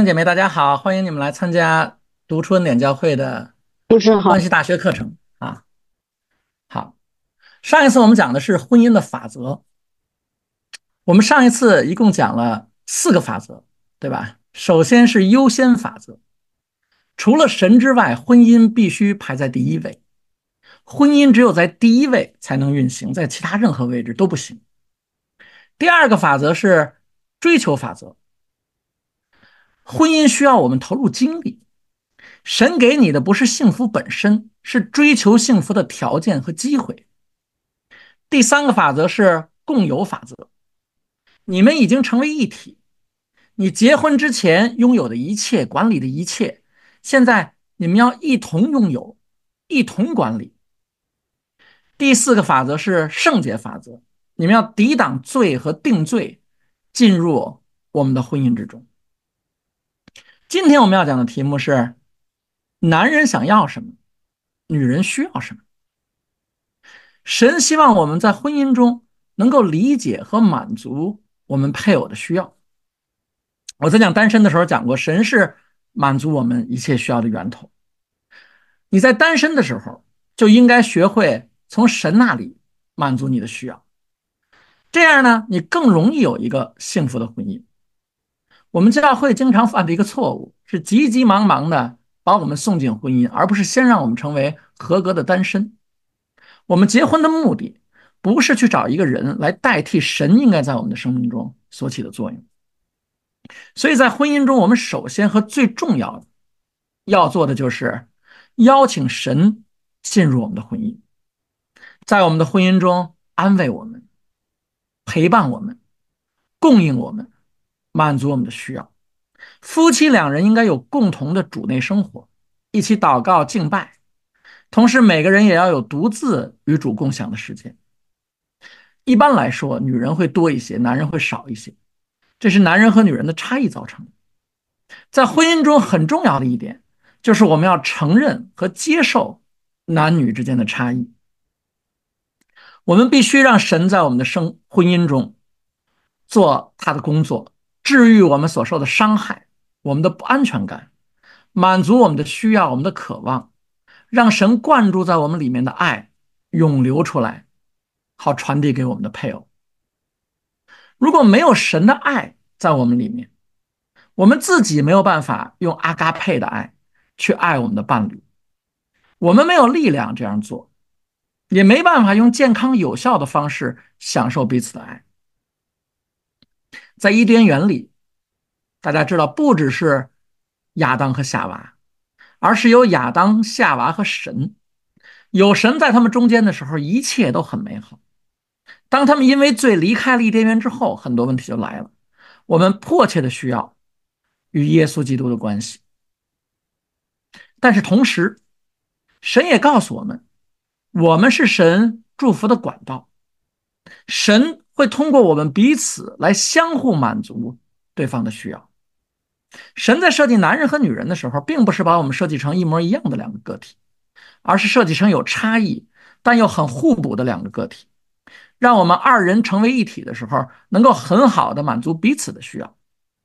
兄姐妹，大家好，欢迎你们来参加读出恩典教会的主持人好。 关系大学课程啊。好，上一次我们讲的是婚姻的法则，我们上一次一共讲了4个法则，对吧？首先是优先法则，除了神之外，婚姻必须排在第一位，婚姻只有在第一位才能运行，在其他任何位置都不行。第二个法则是追求法则，婚姻需要我们投入精力。神给你的不是幸福本身，是追求幸福的条件和机会。第三个法则是共有法则，你们已经成为一体，你结婚之前拥有的一切，管理的一切，现在你们要一同拥有，一同管理。第四个法则是圣洁法则，你们要抵挡罪和定罪，进入我们的婚姻之中。今天我们要讲的题目是：男人想要什么，女人需要什么。神希望我们在婚姻中能够理解和满足我们配偶的需要。我在讲单身的时候讲过，神是满足我们一切需要的源头。你在单身的时候就应该学会从神那里满足你的需要，这样呢，你更容易有一个幸福的婚姻。我们教会经常犯的一个错误是急急忙忙的把我们送进婚姻，而不是先让我们成为合格的单身。我们结婚的目的不是去找一个人来代替神应该在我们的生命中所起的作用。所以在婚姻中，我们首先和最重要的要做的就是邀请神进入我们的婚姻，在我们的婚姻中安慰我们、陪伴我们、供应我们、满足我们的需要。夫妻两人应该有共同的主内生活，一起祷告敬拜，同时每个人也要有独自与主共享的时间。一般来说，女人会多一些，男人会少一些，这是男人和女人的差异造成的。在婚姻中很重要的一点，就是我们要承认和接受男女之间的差异。我们必须让神在我们的婚姻中做他的工作，治愈我们所受的伤害，我们的不安全感，满足我们的需要，我们的渴望，让神灌注在我们里面的爱涌流出来，好传递给我们的配偶。如果没有神的爱在我们里面，我们自己没有办法用阿嘎佩的爱去爱我们的伴侣，我们没有力量这样做，也没办法用健康有效的方式享受彼此的爱。在伊甸园里，大家知道，不只是亚当和夏娃，而是有亚当、夏娃和神。有神在他们中间的时候，一切都很美好。当他们因为罪离开了伊甸园之后，很多问题就来了。我们迫切的需要与耶稣基督的关系，但是同时，神也告诉我们，我们是神祝福的管道，神会通过我们彼此来相互满足对方的需要。神在设计男人和女人的时候，并不是把我们设计成一模一样的两个个体，而是设计成有差异但又很互补的两个个体，让我们二人成为一体的时候，能够很好的满足彼此的需要。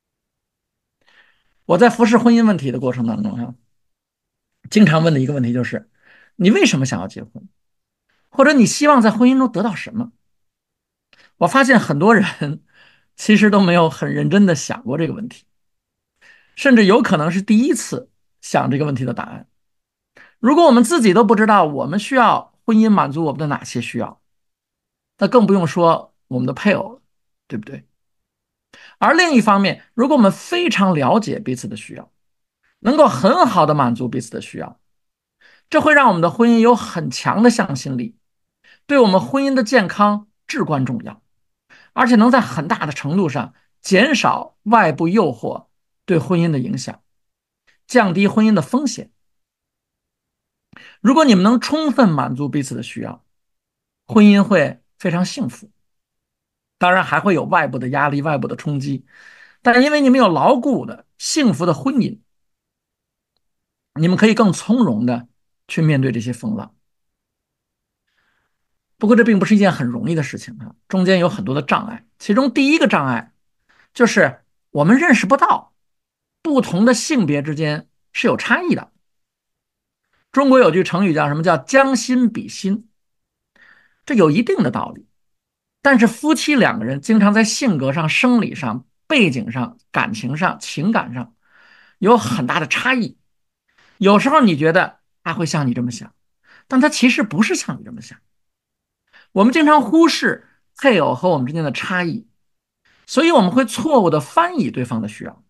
我在服侍婚姻问题的过程当中，经常问的一个问题就是：你为什么想要结婚？或者你希望在婚姻中得到什么？我发现很多人其实都没有很认真的想过这个问题，甚至有可能是第一次想这个问题的答案。如果我们自己都不知道我们需要婚姻满足我们的哪些需要，那更不用说我们的配偶了，对不对？而另一方面，如果我们非常了解彼此的需要，能够很好的满足彼此的需要，这会让我们的婚姻有很强的向心力，对我们婚姻的健康至关重要，而且能在很大的程度上减少外部诱惑对婚姻的影响，降低婚姻的风险。如果你们能充分满足彼此的需要，婚姻会非常幸福。当然还会有外部的压力、外部的冲击，但是因为你们有牢固的、幸福的婚姻，你们可以更从容的去面对这些风浪。不过这并不是一件很容易的事情啊，中间有很多的障碍。其中第一个障碍就是我们认识不到不同的性别之间是有差异的。中国有句成语叫什么？叫将心比心，这有一定的道理。但是夫妻两个人经常在性格上、生理上、背景上、感情上、情感上有很大的差异。有时候你觉得他会像你这么想，但他其实不是像你这么想。我们经常忽视配偶和我们之间的差异，所以我们会错误的翻译对方的需要。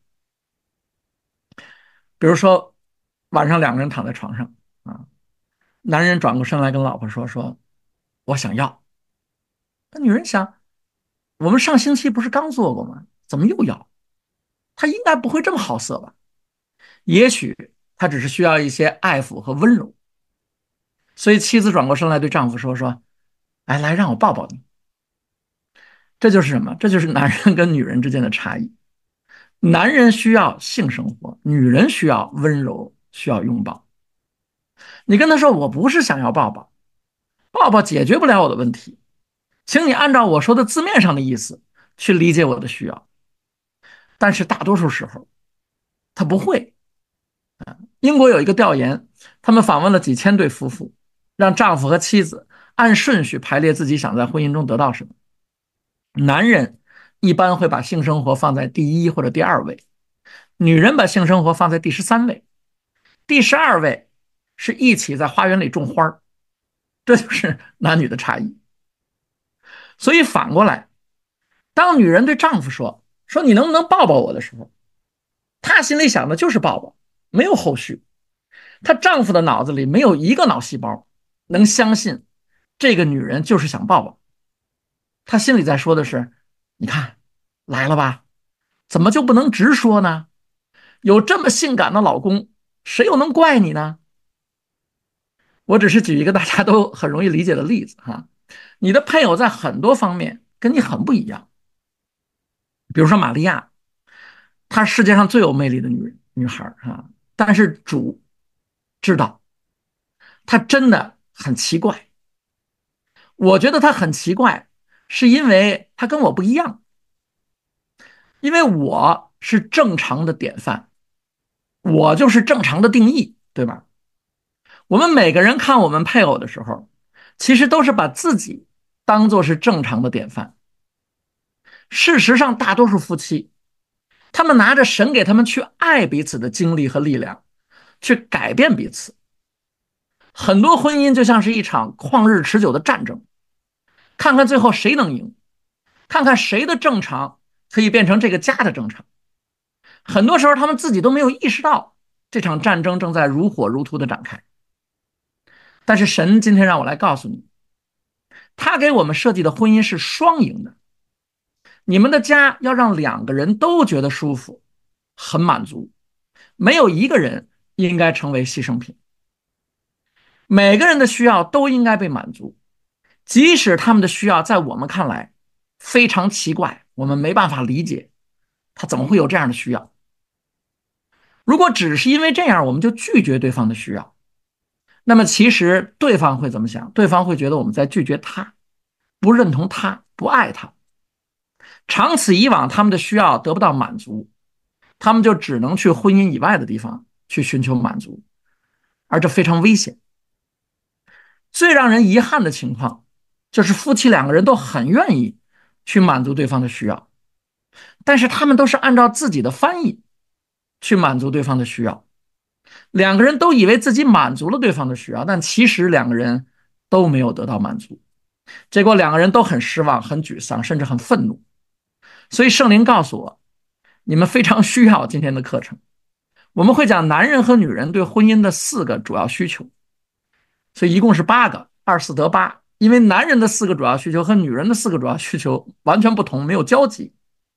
比如说，晚上两个人躺在床上啊，男人转过身来跟老婆说我想要。那女人想，我们上星期不是刚做过吗？怎么又要？他应该不会这么好色吧？也许他只是需要一些爱抚和温柔。所以妻子转过身来对丈夫说，哎，来让我抱抱你。这就是什么？这就是男人跟女人之间的差异。男人需要性生活，女人需要温柔，需要拥抱。你跟他说我不是想要抱抱，抱抱解决不了我的问题，请你按照我说的字面上的意思去理解我的需要。但是大多数时候他不会。英国有一个调研，他们访问了几千对夫妇，让丈夫和妻子按顺序排列自己想在婚姻中得到什么。男人一般会把性生活放在第一或者第二位，女人把性生活放在第13位，第12位是一起在花园里种花。这就是男女的差异。所以反过来，当女人对丈夫说你能不能抱抱我的时候，她心里想的就是抱抱，没有后续。她丈夫的脑子里没有一个脑细胞能相信这个女人就是想抱抱。他心里在说的是，你看来了吧，怎么就不能直说呢？有这么性感的老公，谁又能怪你呢？我只是举一个大家都很容易理解的例子哈。你的配偶在很多方面跟你很不一样。比如说玛利亚，她世界上最有魅力的女孩啊，但是主知道她真的很奇怪。我觉得她很奇怪，是因为她跟我不一样，因为我是正常的典范，我就是正常的定义，对吧？我们每个人看我们配偶的时候，其实都是把自己当做是正常的典范。事实上，大多数夫妻，他们拿着神给他们去爱彼此的精力和力量，去改变彼此。很多婚姻就像是一场旷日持久的战争，看看最后谁能赢，看看谁的正常可以变成这个家的正常。很多时候，他们自己都没有意识到这场战争正在如火如荼的展开。但是神今天让我来告诉你，他给我们设计的婚姻是双赢的。你们的家要让两个人都觉得舒服，很满足，没有一个人应该成为牺牲品。每个人的需要都应该被满足，即使他们的需要在我们看来非常奇怪，我们没办法理解他怎么会有这样的需要。如果只是因为这样我们就拒绝对方的需要，那么其实对方会怎么想？对方会觉得我们在拒绝他，不认同他，不爱他。长此以往，他们的需要得不到满足，他们就只能去婚姻以外的地方去寻求满足，而这非常危险。最让人遗憾的情况，就是夫妻两个人都很愿意去满足对方的需要，但是他们都是按照自己的翻译去满足对方的需要。两个人都以为自己满足了对方的需要，但其实两个人都没有得到满足。结果两个人都很失望、很沮丧，甚至很愤怒。所以圣灵告诉我，你们非常需要今天的课程。我们会讲男人和女人对婚姻的4个主要需求，所以一共是8个，24得8。因为男人的4个主要需求和女人的4个主要需求完全不同，没有交集。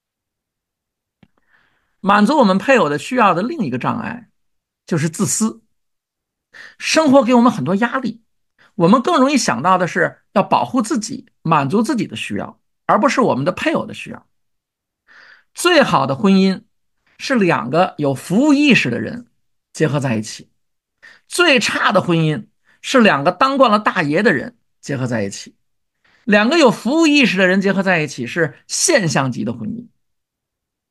满足我们配偶的需要的另一个障碍就是自私。生活给我们很多压力，我们更容易想到的是要保护自己，满足自己的需要，而不是我们的配偶的需要。最好的婚姻是2个有服务意识的人结合在一起，最差的婚姻是2个当惯了大爷的人结合在一起。2个有服务意识的人结合在一起是现象级的婚姻。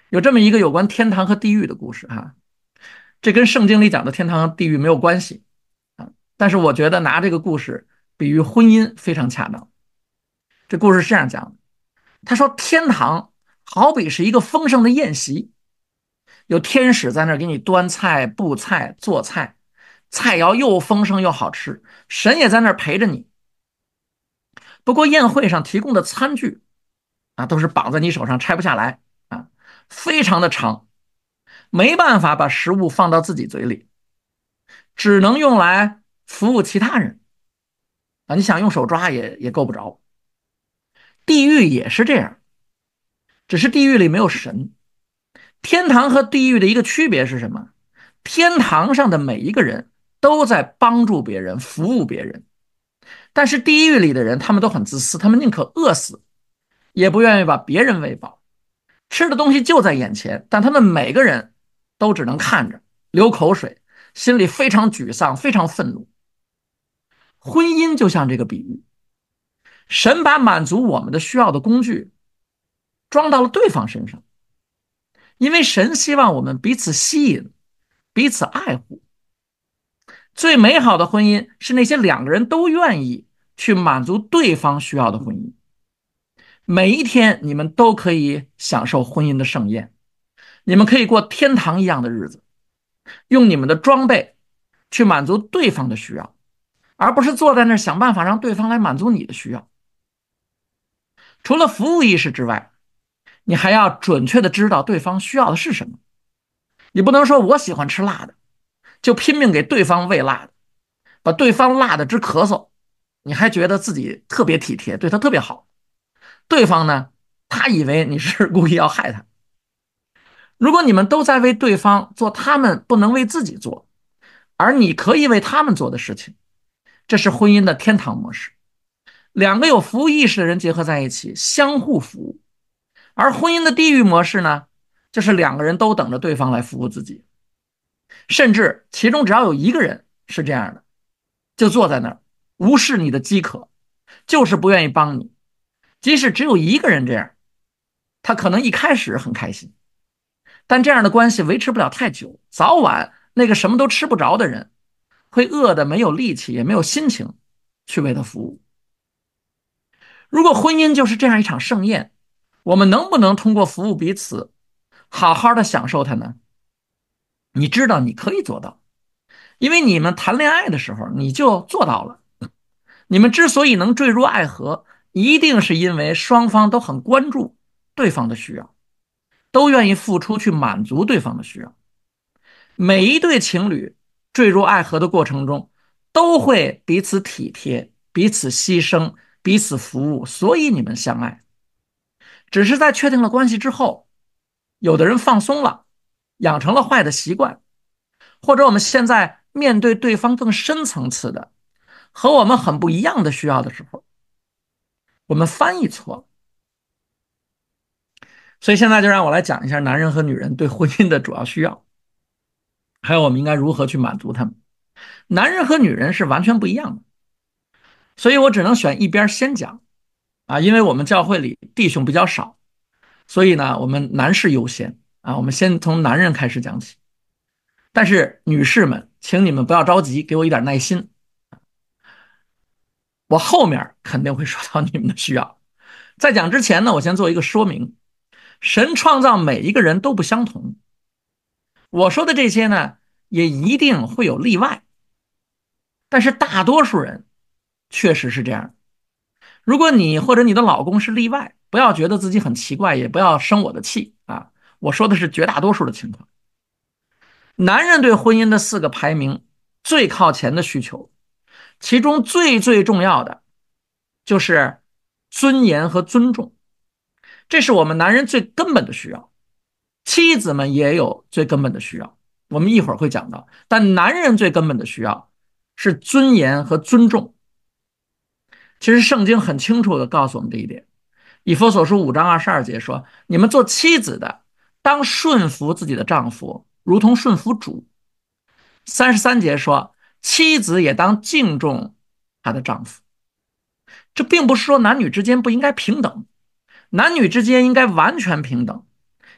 有这么一个有关天堂和地狱的故事哈，这跟圣经里讲的天堂和地狱没有关系啊，但是我觉得拿这个故事比喻婚姻非常恰当。这故事是这样讲的，他说天堂好比是一个丰盛的宴席，有天使在那儿给你端菜、布菜、做菜，菜肴又丰盛又好吃，神也在那儿陪着你。不过宴会上提供的餐具啊，都是绑在你手上拆不下来啊，非常的长，没办法把食物放到自己嘴里，只能用来服务其他人啊。你想用手抓也够不着。地狱也是这样，只是地狱里没有神。天堂和地狱的一个区别是什么？天堂上的每一个人都在帮助别人、服务别人，但是地狱里的人，他们都很自私，他们宁可饿死，也不愿意把别人喂饱。吃的东西就在眼前，但他们每个人都只能看着，流口水，心里非常沮丧，非常愤怒。婚姻就像这个比喻，神把满足我们的需要的工具装到了对方身上，因为神希望我们彼此吸引，彼此爱护。最美好的婚姻是那些两个人都愿意去满足对方需要的婚姻。每一天你们都可以享受婚姻的盛宴，你们可以过天堂一样的日子，用你们的装备去满足对方的需要，而不是坐在那儿想办法让对方来满足你的需要。除了服务意识之外，你还要准确的知道对方需要的是什么。你不能说我喜欢吃辣的，就拼命给对方喂辣的，把对方辣的直咳嗽，你还觉得自己特别体贴，对他特别好。对方呢，他以为你是故意要害他。如果你们都在为对方做他们不能为自己做，而你可以为他们做的事情，这是婚姻的天堂模式。两个有服务意识的人结合在一起，相互服务。而婚姻的地狱模式呢，就是两个人都等着对方来服务自己，甚至其中只要有一个人是这样的，就坐在那儿无视你的饥渴，就是不愿意帮你。即使只有一个人这样，他可能一开始很开心，但这样的关系维持不了太久，早晚那个什么都吃不着的人会饿得没有力气，也没有心情去为他服务。如果婚姻就是这样一场盛宴，我们能不能通过服务彼此，好好的享受它呢？你知道你可以做到，因为你们谈恋爱的时候你就做到了。你们之所以能坠入爱河，一定是因为双方都很关注对方的需要，都愿意付出去满足对方的需要。每一对情侣坠入爱河的过程中，都会彼此体贴、彼此牺牲、彼此服务，所以你们相爱。只是在确定了关系之后，有的人放松了，养成了坏的习惯，或者我们现在面对对方更深层次的、和我们很不一样的需要的时候，我们翻译错了。所以现在就让我来讲一下男人和女人对婚姻的主要需要，还有我们应该如何去满足他们。男人和女人是完全不一样的，所以我只能选一边先讲啊，因为我们教会里弟兄比较少，所以呢，我们男士优先啊，我们先从男人开始讲起。但是女士们，请你们不要着急，给我一点耐心，我后面肯定会说到你们的需要。在讲之前呢，我先做一个说明。神创造每一个人都不相同，我说的这些呢，也一定会有例外，但是大多数人确实是这样。如果你或者你的老公是例外，不要觉得自己很奇怪，也不要生我的气啊。我说的是绝大多数的情况。男人对婚姻的4个排名最靠前的需求，其中最重要的就是尊严和尊重，这是我们男人最根本的需要。妻子们也有最根本的需要，我们一会儿会讲到，但男人最根本的需要是尊严和尊重。其实圣经很清楚地告诉我们这一点。以弗所书5章22节说，你们做妻子的当顺服自己的丈夫，如同顺服主。33节说，妻子也当敬重她的丈夫。这并不是说男女之间不应该平等，男女之间应该完全平等，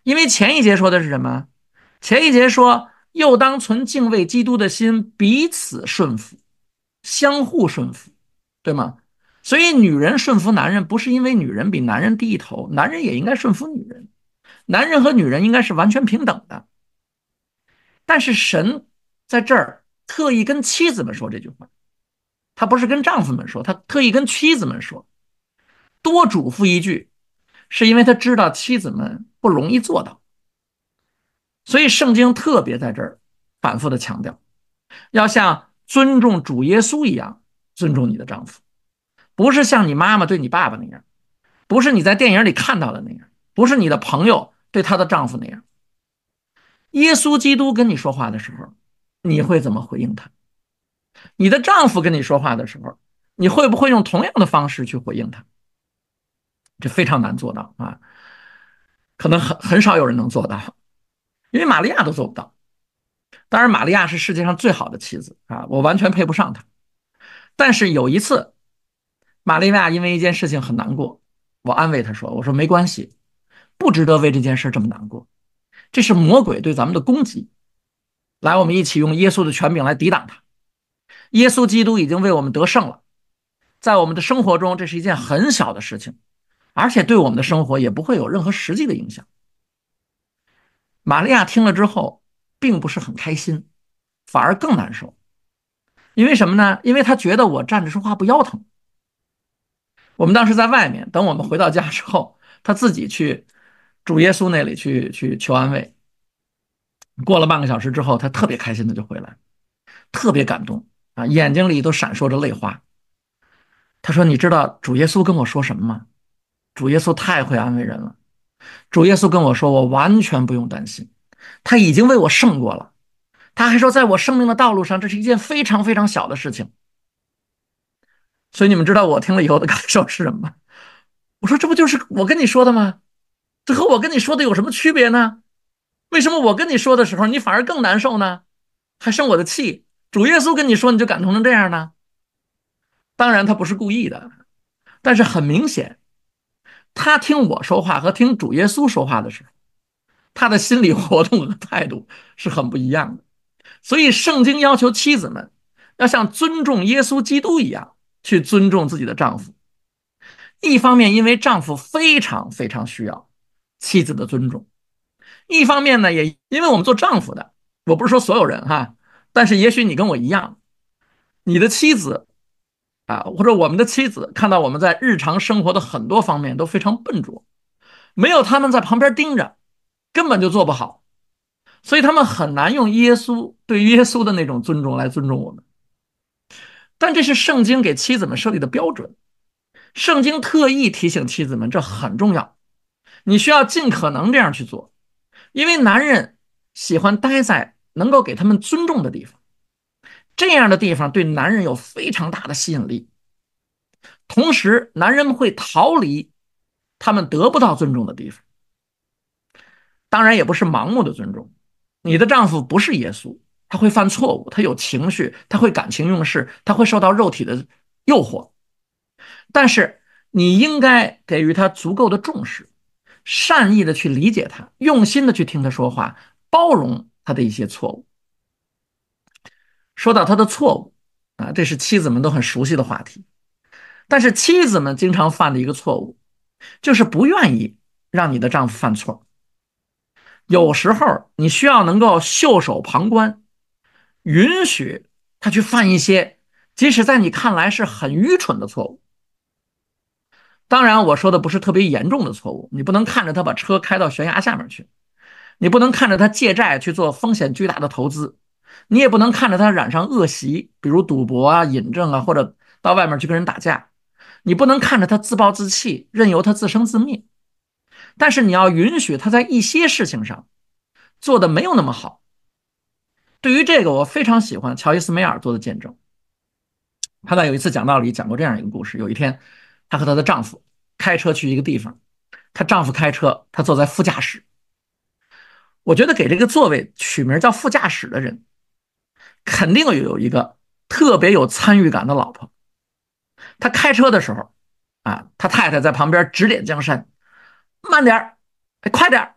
因为前一节说的是什么？前一节说，又当存敬畏基督的心，彼此顺服，相互顺服，对吗？所以女人顺服男人，不是因为女人比男人低一头，男人也应该顺服女人，男人和女人应该是完全平等的。但是神在这儿特意跟妻子们说这句话，他不是跟丈夫们说，他特意跟妻子们说，多嘱咐一句，是因为他知道妻子们不容易做到。所以圣经特别在这儿反复的强调，要像尊重主耶稣一样尊重你的丈夫，不是像你妈妈对你爸爸那样，不是你在电影里看到的那样，不是你的朋友对她的丈夫那样。耶稣基督跟你说话的时候，你会怎么回应他？你的丈夫跟你说话的时候，你会不会用同样的方式去回应他？这非常难做到啊，可能很少有人能做到，因为玛利亚都做不到。当然，玛利亚是世界上最好的妻子啊，我完全配不上她。但是有一次，玛利亚因为一件事情很难过，我安慰她说：“我说没关系，不值得为这件事这么难过，这是魔鬼对咱们的攻击。来，我们一起用耶稣的权柄来抵挡他。耶稣基督已经为我们得胜了，在我们的生活中，这是一件很小的事情，而且对我们的生活也不会有任何实际的影响。”玛利亚听了之后，并不是很开心，反而更难受。因为什么呢？因为她觉得我站着说话不腰疼。我们当时在外面，等我们回到家之后，她自己去主耶稣那里去求安慰。过了半个小时之后，她特别开心的就回来，特别感动啊，眼睛里都闪烁着泪花。她说：“你知道主耶稣跟我说什么吗？主耶稣太会安慰人了。主耶稣跟我说，我完全不用担心，他已经为我胜过了。他还说，在我生命的道路上，这是一件非常非常小的事情。”所以你们知道我听了以后的感受是什么吗？我说这不就是我跟你说的吗？这和我跟你说的有什么区别呢？为什么我跟你说的时候，你反而更难受呢？还生我的气？主耶稣跟你说，你就感动成这样呢？当然他不是故意的，但是很明显，他听我说话和听主耶稣说话的时候，他的心理活动和态度是很不一样的。所以圣经要求妻子们要像尊重耶稣基督一样去尊重自己的丈夫。一方面，因为丈夫非常非常需要妻子的尊重；一方面呢，也因为我们做丈夫的，我不是说所有人哈，但是也许你跟我一样，你的妻子啊，或者我们的妻子看到我们在日常生活的很多方面都非常笨拙，没有他们在旁边盯着，根本就做不好，所以他们很难用对耶稣的那种尊重来尊重我们。但这是圣经给妻子们设立的标准，圣经特意提醒妻子们，这很重要，你需要尽可能这样去做，因为男人喜欢待在能够给他们尊重的地方，这样的地方对男人有非常大的吸引力。同时，男人们会逃离他们得不到尊重的地方，当然也不是盲目的尊重。你的丈夫不是耶稣，他会犯错误，他有情绪，他会感情用事，他会受到肉体的诱惑，但是你应该给予他足够的重视，善意的去理解他，用心的去听他说话，包容他的一些错误。说到他的错误啊，这是妻子们都很熟悉的话题。但是妻子们经常犯的一个错误，就是不愿意让你的丈夫犯错。有时候你需要能够袖手旁观，允许他去犯一些即使在你看来是很愚蠢的错误。当然，我说的不是特别严重的错误，你不能看着他把车开到悬崖下面去，你不能看着他借债去做风险巨大的投资，你也不能看着他染上恶习，比如赌博啊、瘾症啊，或者到外面去跟人打架。你不能看着他自暴自弃，任由他自生自灭。但是你要允许他在一些事情上做的没有那么好。对于这个，我非常喜欢乔伊斯梅尔做的见证。她在有一次讲道里讲过这样一个故事：有一天，她和她的丈夫开车去一个地方，她丈夫开车，她坐在副驾驶。我觉得给这个座位取名叫副驾驶的人，肯定有一个特别有参与感的老婆。他开车的时候啊，他太太在旁边指点江山：“慢点，快点。”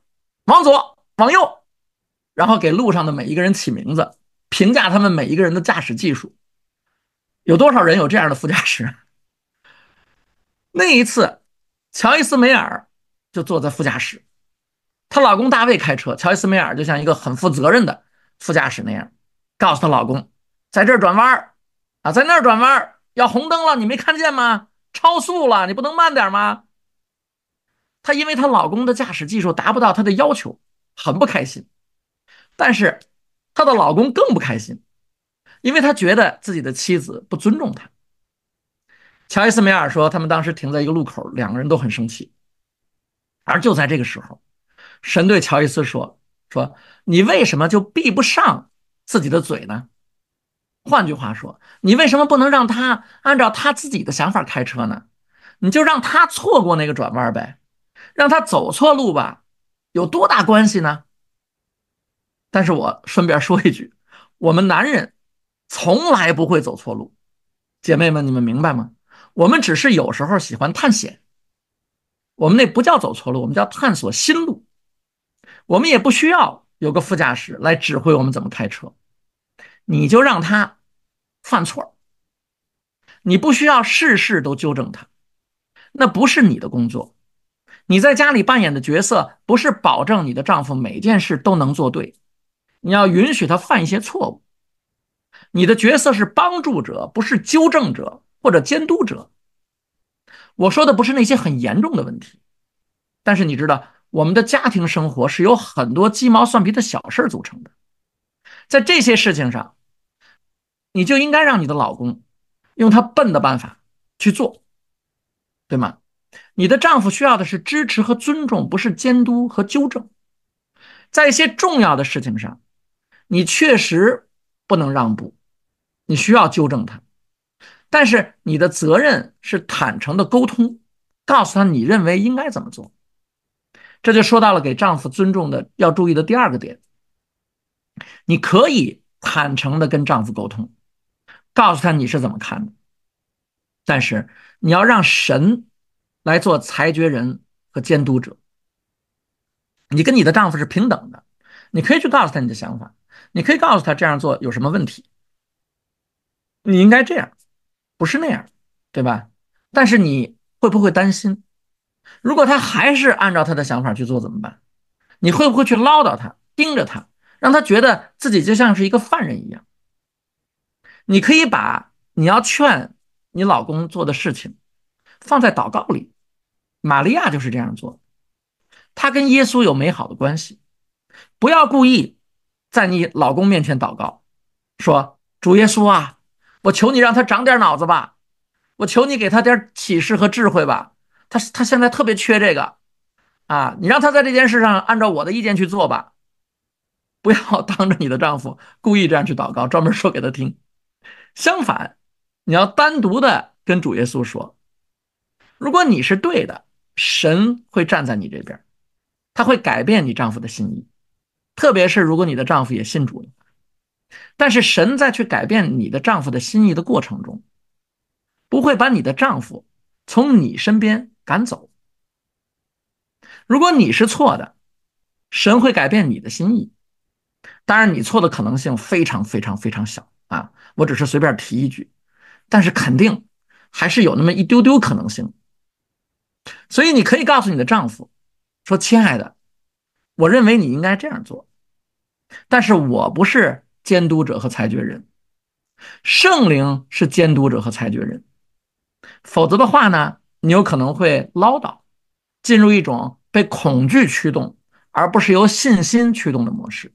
往左，往右，然后给路上的每一个人起名字，评价他们每一个人的驾驶技术。有多少人有这样的副驾驶？那一次，乔伊斯梅尔就坐在副驾驶，她老公大卫开车，乔伊斯梅尔就像一个很负责任的副驾驶那样，告诉她老公，在这儿转弯啊，在那儿转弯，要红灯了，你没看见吗？超速了，你不能慢点吗？她因为她老公的驾驶技术达不到她的要求，很不开心。但是她的老公更不开心，因为他觉得自己的妻子不尊重他。乔伊斯梅尔说，他们当时停在一个路口，两个人都很生气。而就在这个时候，神对乔伊斯说你为什么就闭不上自己的嘴呢？换句话说，你为什么不能让他按照他自己的想法开车呢？你就让他错过那个转弯呗，让他走错路吧，有多大关系呢？但是我顺便说一句，我们男人从来不会走错路，姐妹们，你们明白吗？我们只是有时候喜欢探险，我们那不叫走错路，我们叫探索新路。我们也不需要有个副驾驶来指挥我们怎么开车，你就让他犯错，你不需要事事都纠正他，那不是你的工作。你在家里扮演的角色不是保证你的丈夫每件事都能做对，你要允许他犯一些错误。你的角色是帮助者，不是纠正者或者监督者。我说的不是那些很严重的问题，但是你知道，我们的家庭生活是由很多鸡毛蒜皮的小事组成的。在这些事情上，你就应该让你的老公用他笨的办法去做，对吗？你的丈夫需要的是支持和尊重，不是监督和纠正。在一些重要的事情上，你确实不能让步，你需要纠正他，但是你的责任是坦诚的沟通，告诉他你认为应该怎么做。这就说到了给丈夫尊重的要注意的第二个点，你可以坦诚的跟丈夫沟通，告诉他你是怎么看的，但是你要让神来做裁决人和监督者。你跟你的丈夫是平等的，你可以去告诉他你的想法，你可以告诉他这样做有什么问题，你应该这样，不是那样，对吧？但是你会不会担心，如果他还是按照他的想法去做怎么办？你会不会去唠叨他，盯着他，让他觉得自己就像是一个犯人一样？你可以把你要劝你老公做的事情放在祷告里，玛利亚就是这样做，她跟耶稣有美好的关系。不要故意在你老公面前祷告，说主耶稣啊，我求你让他长点脑子吧，我求你给他点启示和智慧吧，他现在特别缺这个啊，你让他在这件事上按照我的意见去做吧。不要当着你的丈夫故意这样去祷告，专门说给他听。相反，你要单独的跟主耶稣说，如果你是对的，神会站在你这边，他会改变你丈夫的心意，特别是如果你的丈夫也信主了。但是神在去改变你的丈夫的心意的过程中，不会把你的丈夫从你身边赶走。如果你是错的，神会改变你的心意。当然，你错的可能性非常非常非常小啊，我只是随便提一句，但是肯定还是有那么一丢丢可能性。所以你可以告诉你的丈夫说：“亲爱的，我认为你应该这样做，但是我不是监督者和裁决人，圣灵是监督者和裁决人。否则的话呢，你有可能会唠叨，进入一种被恐惧驱动，而不是由信心驱动的模式。”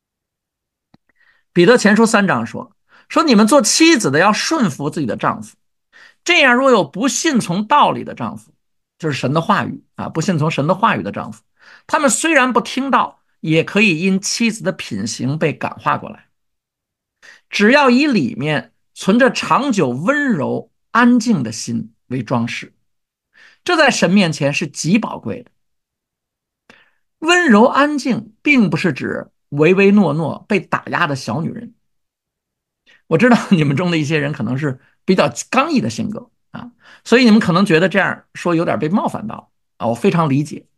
彼得前书3章说你们做妻子的要顺服自己的丈夫，这样若有不信从道理的丈夫，就是神的话语啊，不信从神的话语的丈夫，他们虽然不听到，也可以因妻子的品行被感化过来。只要以里面存着长久温柔安静的心为装饰，这在神面前是极宝贵的。温柔安静并不是指唯唯诺诺被打压的小女人。我知道你们中的一些人可能是比较刚毅的性格啊，所以你们可能觉得这样说有点被冒犯到啊，我非常理解。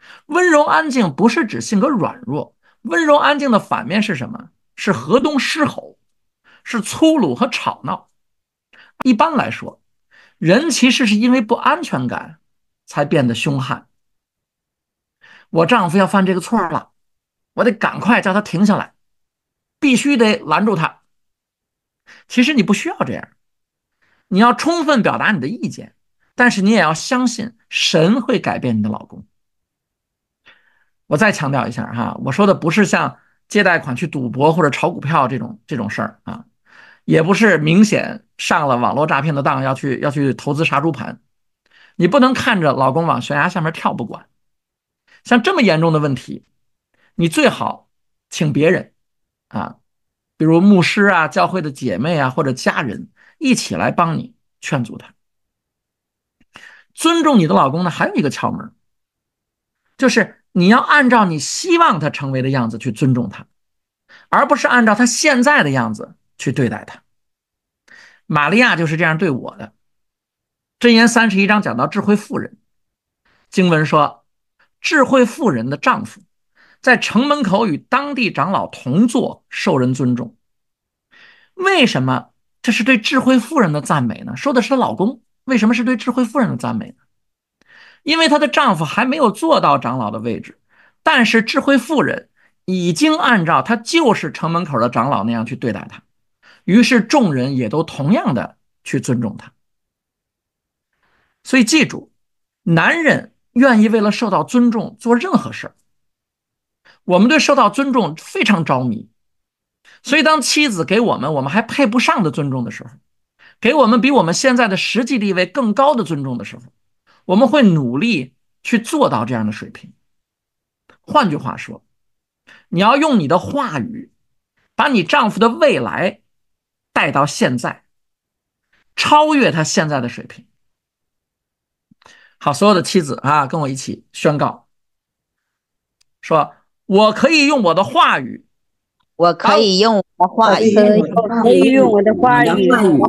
温柔安静不是指性格软弱，温柔安静的反面是什么？是河东狮吼，是粗鲁和吵闹。一般来说，人其实是因为不安全感才变得凶悍。我丈夫要犯这个错了，我得赶快叫他停下来，必须得拦住他。其实你不需要这样，你要充分表达你的意见，但是你也要相信神会改变你的老公。我再强调一下哈，我说的不是像借贷款去赌博或者炒股票这种事儿啊，也不是明显上了网络诈骗的当要去投资杀猪盘。你不能看着老公往悬崖下面跳不管。像这么严重的问题，你最好请别人啊，比如牧师啊、教会的姐妹啊或者家人一起来帮你劝阻他。尊重你的老公呢，还有一个窍门，就是你要按照你希望他成为的样子去尊重他，而不是按照他现在的样子去对待他。玛利亚就是这样对我的。箴言31章讲到智慧妇人，经文说，智慧妇人的丈夫在城门口与当地长老同坐，受人尊重。为什么这是对智慧妇人的赞美呢？说的是老公，为什么是对智慧妇人的赞美呢？因为她的丈夫还没有做到长老的位置，但是智慧妇人已经按照她就是城门口的长老那样去对待她，于是众人也都同样的去尊重她。所以记住，男人愿意为了受到尊重做任何事。我们对受到尊重非常着迷，所以当妻子给我们还配不上的尊重的时候，给我们比我们现在的实际地位更高的尊重的时候，我们会努力去做到这样的水平。换句话说，你要用你的话语把你丈夫的未来带到现在，超越他现在的水平。好，所有的妻子啊，跟我一起宣告说，我可以用我的话语我可以用我的话语， 可以用我的话语，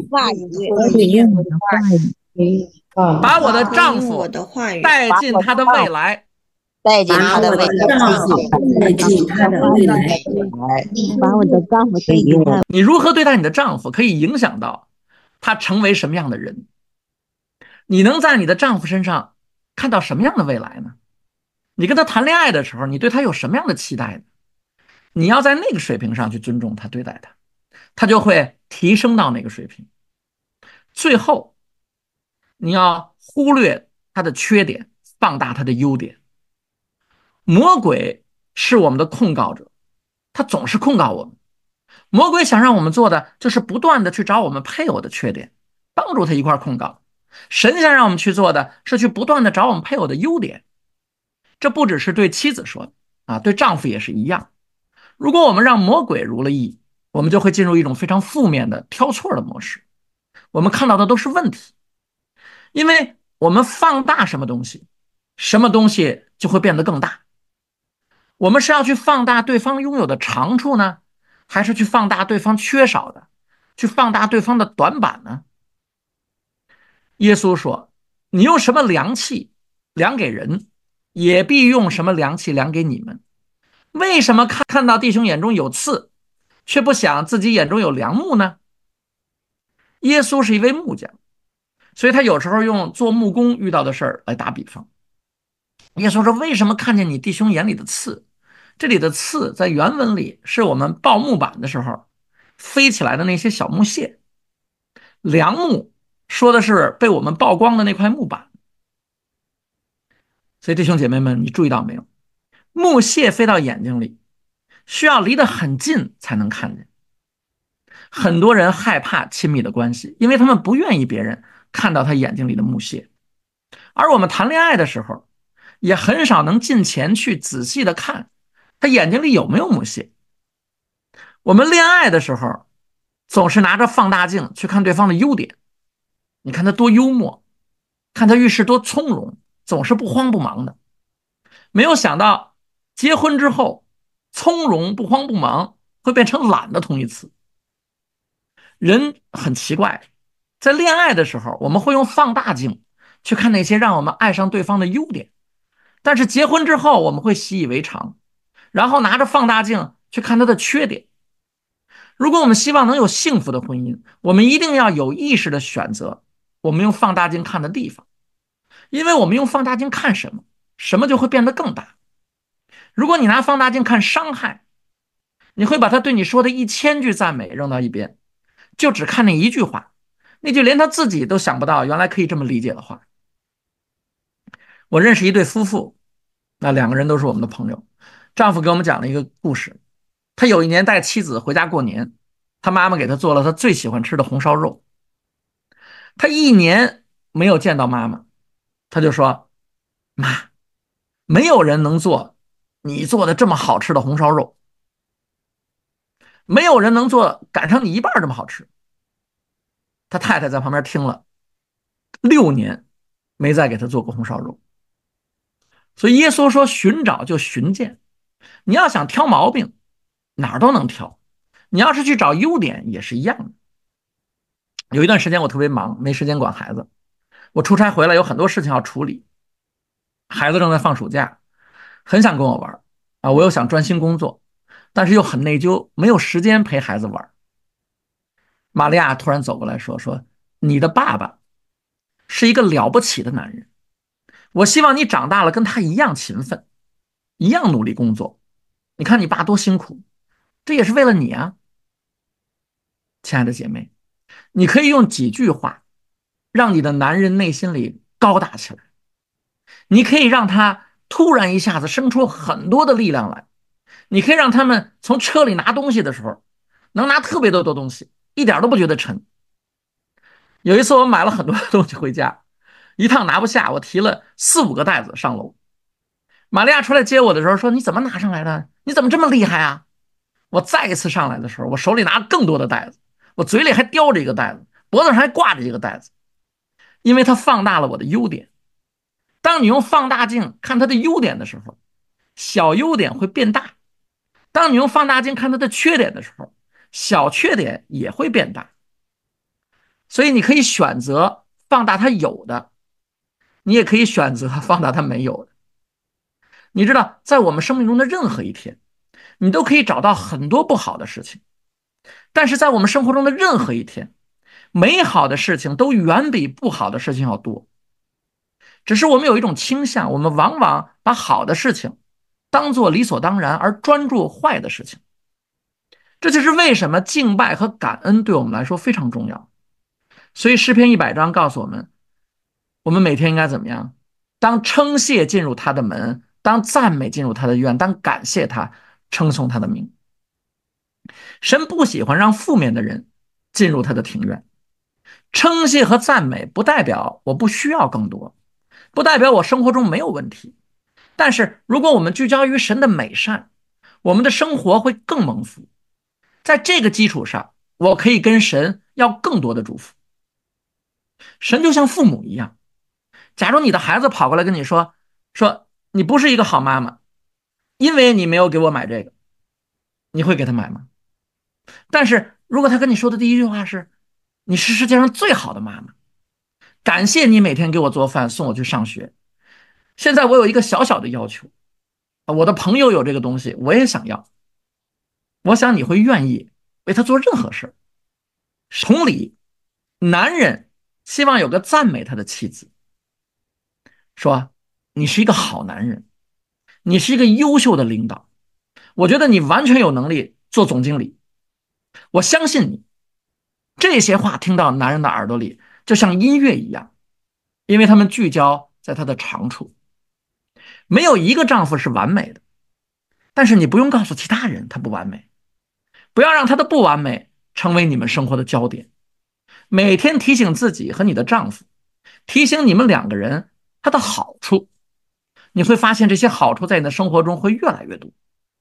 把我的丈夫带进他的未来， 带进他的未来， 把我的丈夫带进他。 你如何对待你的丈夫，可以影响到他成为什么样的人。你能在你的丈夫身上看到什么样的未来呢？你跟他谈恋爱的时候，你对他有什么样的期待呢？你要在那个水平上去尊重他、对待他，他就会提升到那个水平。最后，你要忽略他的缺点，放大他的优点。魔鬼是我们的控告者，他总是控告我们。魔鬼想让我们做的就是不断的去找我们配偶的缺点，帮助他一块控告。神想让我们去做的是去不断的找我们配偶的优点。这不只是对妻子说的啊，对丈夫也是一样。如果我们让魔鬼如了意，我们就会进入一种非常负面的挑错的模式。我们看到的都是问题，因为我们放大什么东西，什么东西就会变得更大。我们是要去放大对方拥有的长处呢，还是去放大对方缺少的，去放大对方的短板呢？耶稣说，你用什么量器量给人，也必用什么量器量给你们。为什么看到弟兄眼中有刺，却不想自己眼中有梁木呢？耶稣是一位木匠，所以他有时候用做木工遇到的事儿来打比方。耶稣说，为什么看见你弟兄眼里的刺？这里的刺在原文里是我们刨木板的时候飞起来的那些小木屑，梁木说的是被我们曝光的那块木板。所以弟兄姐妹们，你注意到没有？木屑飞到眼睛里，需要离得很近才能看见。很多人害怕亲密的关系，因为他们不愿意别人看到他眼睛里的木屑。而我们谈恋爱的时候，也很少能近前去仔细的看他眼睛里有没有木屑。我们恋爱的时候，总是拿着放大镜去看对方的优点，你看他多幽默，看他遇事多从容，总是不慌不忙的。没有想到结婚之后，从容不慌不忙会变成懒的同义词。人很奇怪，在恋爱的时候，我们会用放大镜去看那些让我们爱上对方的优点， 但是结婚之后我们会习以为常，然后拿着放大镜去看他的缺点。如果我们希望能有幸福的婚姻，我们一定要有意识的选择我们用放大镜看的地方，因为我们用放大镜看什么，什么就会变得更大。如果你拿放大镜看伤害，你会把他对你说的1000句赞美扔到一边，就只看那一句话，那句连他自己都想不到原来可以这么理解的话。我认识一对夫妇，那2个人都是我们的朋友。丈夫给我们讲了一个故事，他有一年带妻子回家过年，他妈妈给他做了他最喜欢吃的红烧肉。他1年没有见到妈妈，他就说：妈，没有人能做你做的这么好吃的红烧肉，没有人能做赶上你一半这么好吃。他太太在旁边听了，6年没再给他做过红烧肉。所以耶稣说寻找就寻见，你要想挑毛病哪儿都能挑，你要是去找优点也是一样的。有一段时间我特别忙，没时间管孩子，我出差回来有很多事情要处理，孩子正在放暑假，很想跟我玩啊，我又想专心工作，但是又很内疚，没有时间陪孩子玩。玛利亚突然走过来说你的爸爸是一个了不起的男人，我希望你长大了跟他一样勤奋，一样努力工作。你看你爸多辛苦，这也是为了你啊。亲爱的姐妹，你可以用几句话让你的男人内心里高大起来，你可以让他突然一下子生出很多的力量来，你可以让他们从车里拿东西的时候能拿特别多的东西，一点都不觉得沉。有一次我买了很多东西回家，一趟拿不下，我提了4、5个袋子上楼。玛利亚出来接我的时候说：你怎么拿上来的？你怎么这么厉害啊？我再一次上来的时候，我手里拿更多的袋子，我嘴里还叼着一个袋子，脖子上还挂着一个袋子，因为它放大了我的优点。当你用放大镜看它的优点的时候，小优点会变大；当你用放大镜看它的缺点的时候，小缺点也会变大。所以你可以选择放大它有的，你也可以选择放大它没有的。你知道，在我们生命中的任何一天，你都可以找到很多不好的事情，但是在我们生活中的任何一天，美好的事情都远比不好的事情要多。只是我们有一种倾向，我们往往把好的事情当做理所当然，而专注坏的事情。这就是为什么敬拜和感恩对我们来说非常重要。所以诗篇100章告诉我们，我们每天应该怎么样？当称谢进入他的门，当赞美进入他的院，当感谢他，称颂他的名。神不喜欢让负面的人进入他的庭院。称谢和赞美不代表我不需要更多，不代表我生活中没有问题。但是如果我们聚焦于神的美善，我们的生活会更蒙福。在这个基础上，我可以跟神要更多的祝福。神就像父母一样，假如你的孩子跑过来跟你说你不是一个好妈妈，因为你没有给我买这个，你会给他买吗？但是如果他跟你说的第一句话是你是世界上最好的妈妈，感谢你每天给我做饭送我去上学，现在我有一个小小的要求，我的朋友有这个东西我也想要，我想你会愿意为他做任何事。同理，男人希望有个赞美他的妻子，说你是一个好男人，你是一个优秀的领导，我觉得你完全有能力做总经理，我相信你。这些话听到男人的耳朵里就像音乐一样，因为他们聚焦在他的长处。没有一个丈夫是完美的，但是你不用告诉其他人他不完美，不要让他的不完美成为你们生活的焦点。每天提醒自己和你的丈夫，提醒你们2个人他的好处，你会发现这些好处在你的生活中会越来越多。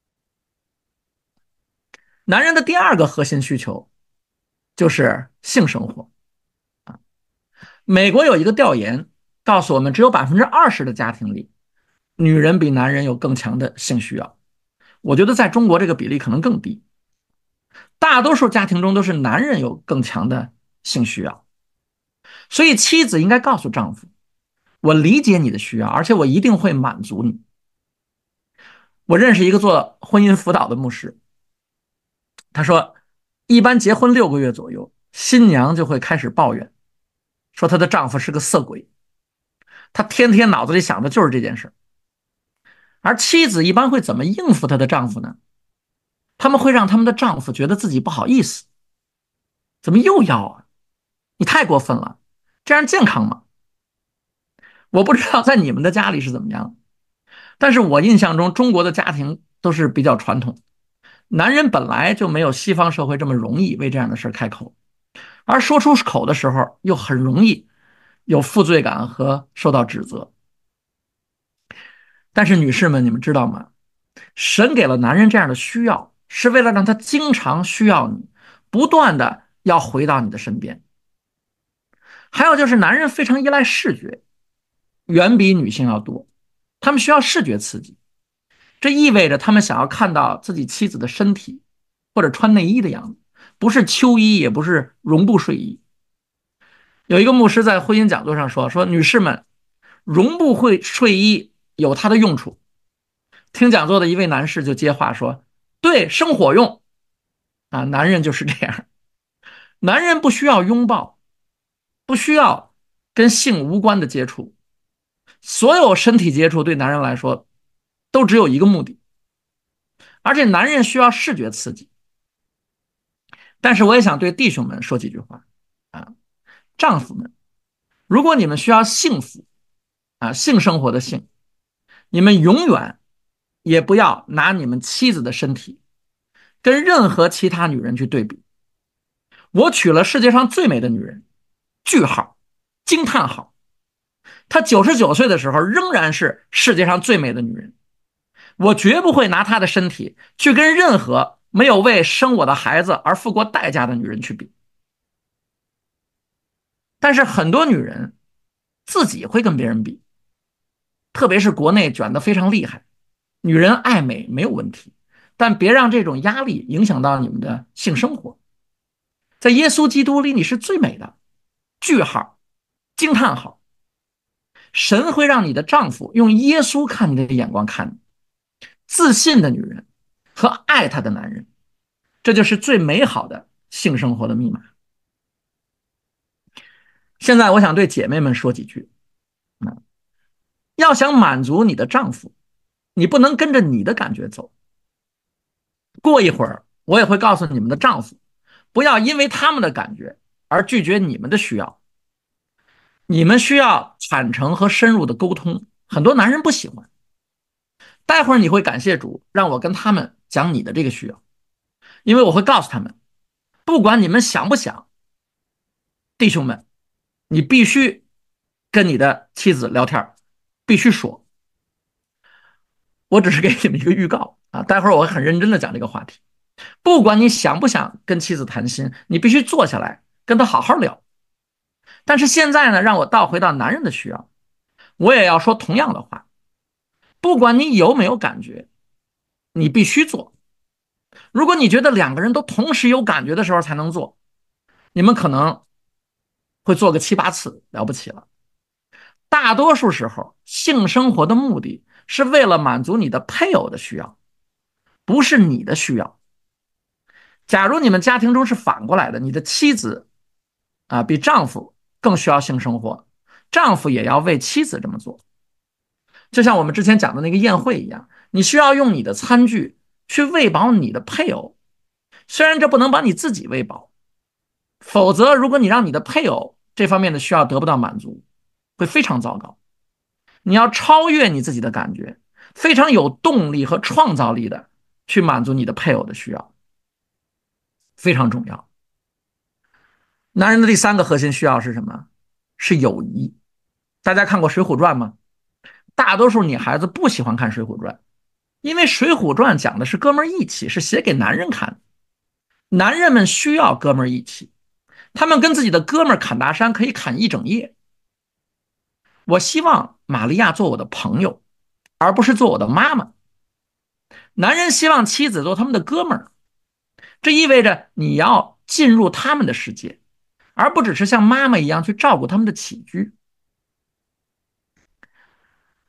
男人的第2个核心需求就是性生活。美国有一个调研告诉我们，只有20%的家庭里，女人比男人有更强的性需要。我觉得在中国这个比例可能更低，大多数家庭中都是男人有更强的性需要。所以妻子应该告诉丈夫， 我理解你的需要，而且我一定会满足你。我认识一个做婚姻辅导的牧师，他说，一般结婚6个月左右，新娘就会开始抱怨，说她的丈夫是个色鬼，她天天脑子里想的就是这件事。而妻子一般会怎么应付她的丈夫呢？他们会让他们的丈夫觉得自己不好意思，怎么又要啊？你太过分了，这样健康吗？我不知道在你们的家里是怎么样，但是我印象中中国的家庭都是比较传统，男人本来就没有西方社会这么容易为这样的事开口，而说出口的时候又很容易有负罪感和受到指责。但是女士们，你们知道吗？神给了男人这样的需要，是为了让他经常需要你，不断的要回到你的身边。还有就是男人非常依赖视觉，远比女性要多，他们需要视觉刺激，这意味着他们想要看到自己妻子的身体或者穿内衣的样子，不是秋衣，也不是绒布睡衣。有一个牧师在婚姻讲座上说，女士们，绒布会睡衣有它的用处。听讲座的一位男士就接话说，对，生火用啊，男人就是这样，男人不需要拥抱，不需要跟性无关的接触，所有身体接触对男人来说都只有一个目的，而且男人需要视觉刺激。但是我也想对弟兄们说几句话啊，丈夫们，如果你们需要幸福啊，性生活的性，你们永远也不要拿你们妻子的身体跟任何其他女人去对比。我娶了世界上最美的女人，句号，惊叹号。她99岁的时候仍然是世界上最美的女人。我绝不会拿她的身体去跟任何没有为生我的孩子而付过代价的女人去比。但是很多女人自己会跟别人比，特别是国内卷得非常厉害，女人爱美没有问题，但别让这种压力影响到你们的性生活。在耶稣基督里你是最美的，句号，惊叹号。神会让你的丈夫用耶稣看你的眼光看你，自信的女人和爱她的男人，这就是最美好的性生活的密码。现在我想对姐妹们说几句，要想满足你的丈夫，你不能跟着你的感觉走。过一会儿我也会告诉你们的丈夫，不要因为他们的感觉而拒绝你们的需要。你们需要坦诚和深入的沟通，很多男人不喜欢。待会儿你会感谢主让我跟他们讲你的这个需要，因为我会告诉他们，不管你们想不想，弟兄们，你必须跟你的妻子聊天，必须说。我只是给你们一个预告啊，待会儿我会很认真的讲这个话题。不管你想不想跟妻子谈心，你必须坐下来跟他好好聊。但是现在呢，让我倒回到男人的需要，我也要说同样的话。不管你有没有感觉，你必须做。如果你觉得两个人都同时有感觉的时候才能做，你们可能会做个7、8次，了不起了。大多数时候，性生活的目的是为了满足你的配偶的需要，不是你的需要。假如你们家庭中是反过来的，你的妻子比丈夫更需要性生活，丈夫也要为妻子这么做。就像我们之前讲的那个宴会一样，你需要用你的餐具去喂饱你的配偶，虽然这不能把你自己喂饱，否则如果你让你的配偶这方面的需要得不到满足，会非常糟糕。你要超越你自己的感觉，非常有动力和创造力的去满足你的配偶的需要，非常重要。男人的第3个核心需要是什么？是友谊。大家看过《水浒传》吗？大多数女孩子不喜欢看《水浒传》，因为《水浒传》讲的是哥们义气，是写给男人看的。男人们需要哥们义气，他们跟自己的哥们砍大山可以砍一整夜。我希望玛利亚做我的朋友，而不是做我的妈妈。男人希望妻子做他们的哥们儿，这意味着你要进入他们的世界，而不只是像妈妈一样去照顾他们的起居。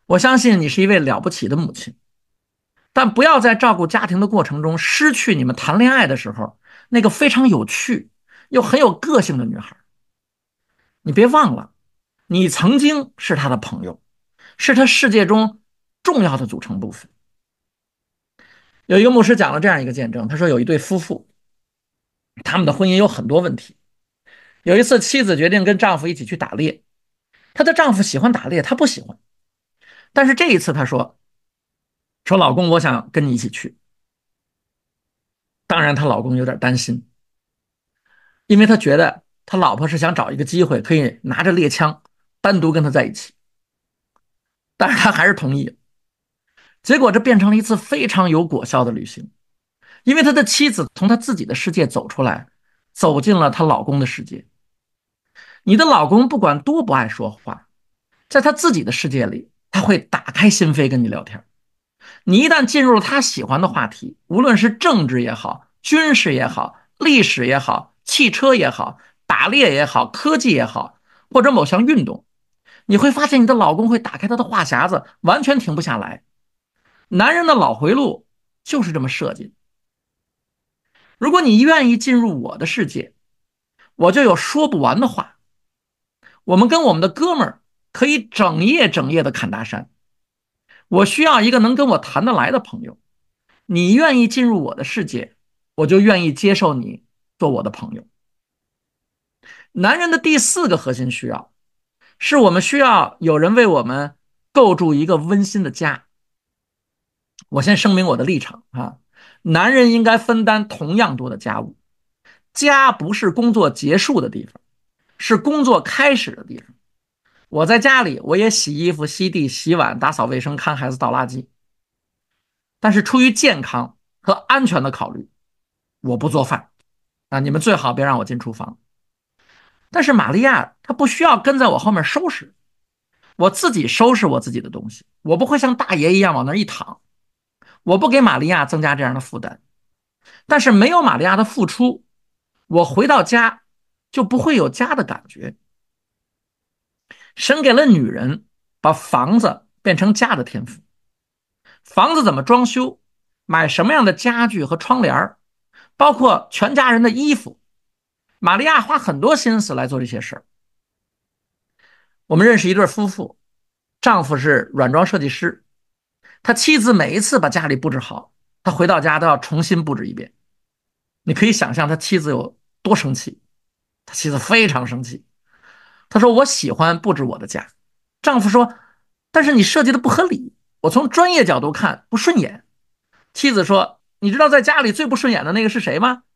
我相信你是一位了不起的母亲，但不要在照顾家庭的过程中失去你们谈恋爱的时候那个非常有趣又很有个性的女孩。你别忘了，你曾经是她的朋友，是她世界中重要的组成部分。有一个牧师讲了这样一个见证，他说有一对夫妇，他们的婚姻有很多问题。有一次，妻子决定跟丈夫一起去打猎，她的丈夫喜欢打猎，她不喜欢。但是这一次，她说老公，我想跟你一起去。当然，她老公有点担心，因为他觉得他老婆是想找一个机会，可以拿着猎枪单独跟他在一起。但是他还是同意了。结果这变成了一次非常有果效的旅行，因为他的妻子从他自己的世界走出来，走进了她老公的世界。你的老公不管多不爱说话，在他自己的世界里，他会打开心扉跟你聊天。你一旦进入了他喜欢的话题，无论是政治也好，军事也好，历史也好，汽车也好，打猎也好，科技也好，或者某项运动，你会发现你的老公会打开他的话匣子，完全停不下来。男人的脑回路就是这么设计的。如果你愿意进入我的世界，我就有说不完的话。我们跟我们的哥们儿可以整夜整夜的侃大山。我需要一个能跟我谈得来的朋友。你愿意进入我的世界，我就愿意接受你做我的朋友。男人的第四个核心需要，是我们需要有人为我们构筑一个温馨的家。我先声明我的立场啊，男人应该分担同样多的家务。家不是工作结束的地方，是工作开始的地方。我在家里，我也洗衣服、吸地、洗碗、打扫卫生、看孩子、倒垃圾。但是出于健康和安全的考虑，我不做饭啊！你们最好别让我进厨房。但是玛利亚她不需要跟在我后面收拾，我自己收拾我自己的东西，我不会像大爷一样往那一躺，我不给玛利亚增加这样的负担。但是没有玛利亚的付出，我回到家就不会有家的感觉。神给了女人把房子变成家的天赋，房子怎么装修，买什么样的家具和窗帘，包括全家人的衣服，玛利亚花很多心思来做这些事儿。我们认识一对夫妇，丈夫是软装设计师，他妻子每一次把家里布置好，他回到家都要重新布置一遍。你可以想象他妻子有多生气，他妻子非常生气。他说：“我喜欢布置我的家。”丈夫说：“但是你设计的不合理，我从专业角度看不顺眼。”妻子说：“你知道在家里最不顺眼的那个是谁吗？”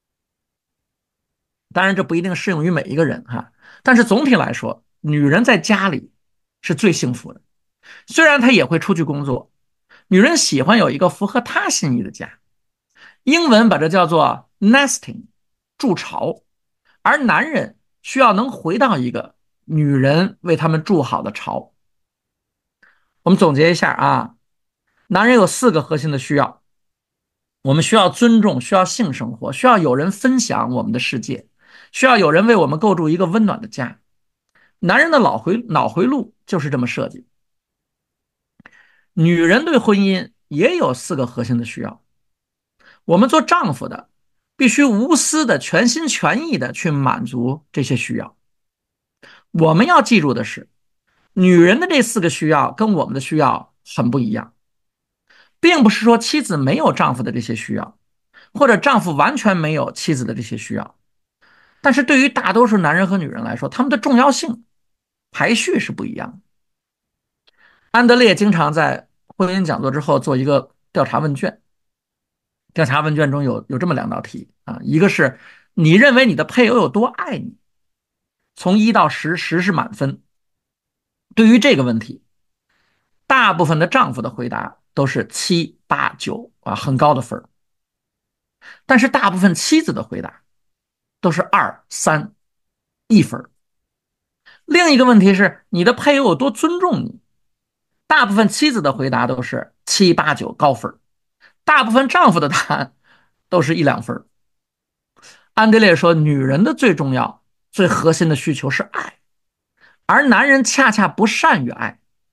当然，这不一定适用于每一个人哈，但是总体来说，女人在家里是最幸福的。虽然她也会出去工作，女人喜欢有一个符合她心意的家。英文把这叫做 nesting， 筑巢，而男人需要能回到一个女人为他们筑好的巢。我们总结一下啊，男人有四个核心的需要。我们需要尊重，需要性生活，需要有人分享我们的世界，需要有人为我们构筑一个温暖的家。男人的脑回路就是这么设计。女人对婚姻也有四个核心的需要。我们做丈夫的必须无私的、全心全意的去满足这些需要。我们要记住的是，女人的这四个需要跟我们的需要很不一样，并不是说妻子没有丈夫的这些需要，或者丈夫完全没有妻子的这些需要。但是对于大多数男人和女人来说，他们的重要性排序是不一样的。安德烈经常在婚姻讲座之后做一个调查问卷，调查问卷中有这么两道题啊，一个是你认为你的配偶有多爱你，从1到10，10是满分。对于这个问题，大部分的丈夫的回答都是7、8、9啊，很高的分。但是大部分妻子的回答都是2、3、1分。另一个问题是你的配偶有多尊重你，大部分妻子的回答都是7、8、9高分，大部分丈夫的答案都是1、2分。安德烈说，女人的最重要、最核心的需求是爱，而男人恰恰不善于爱。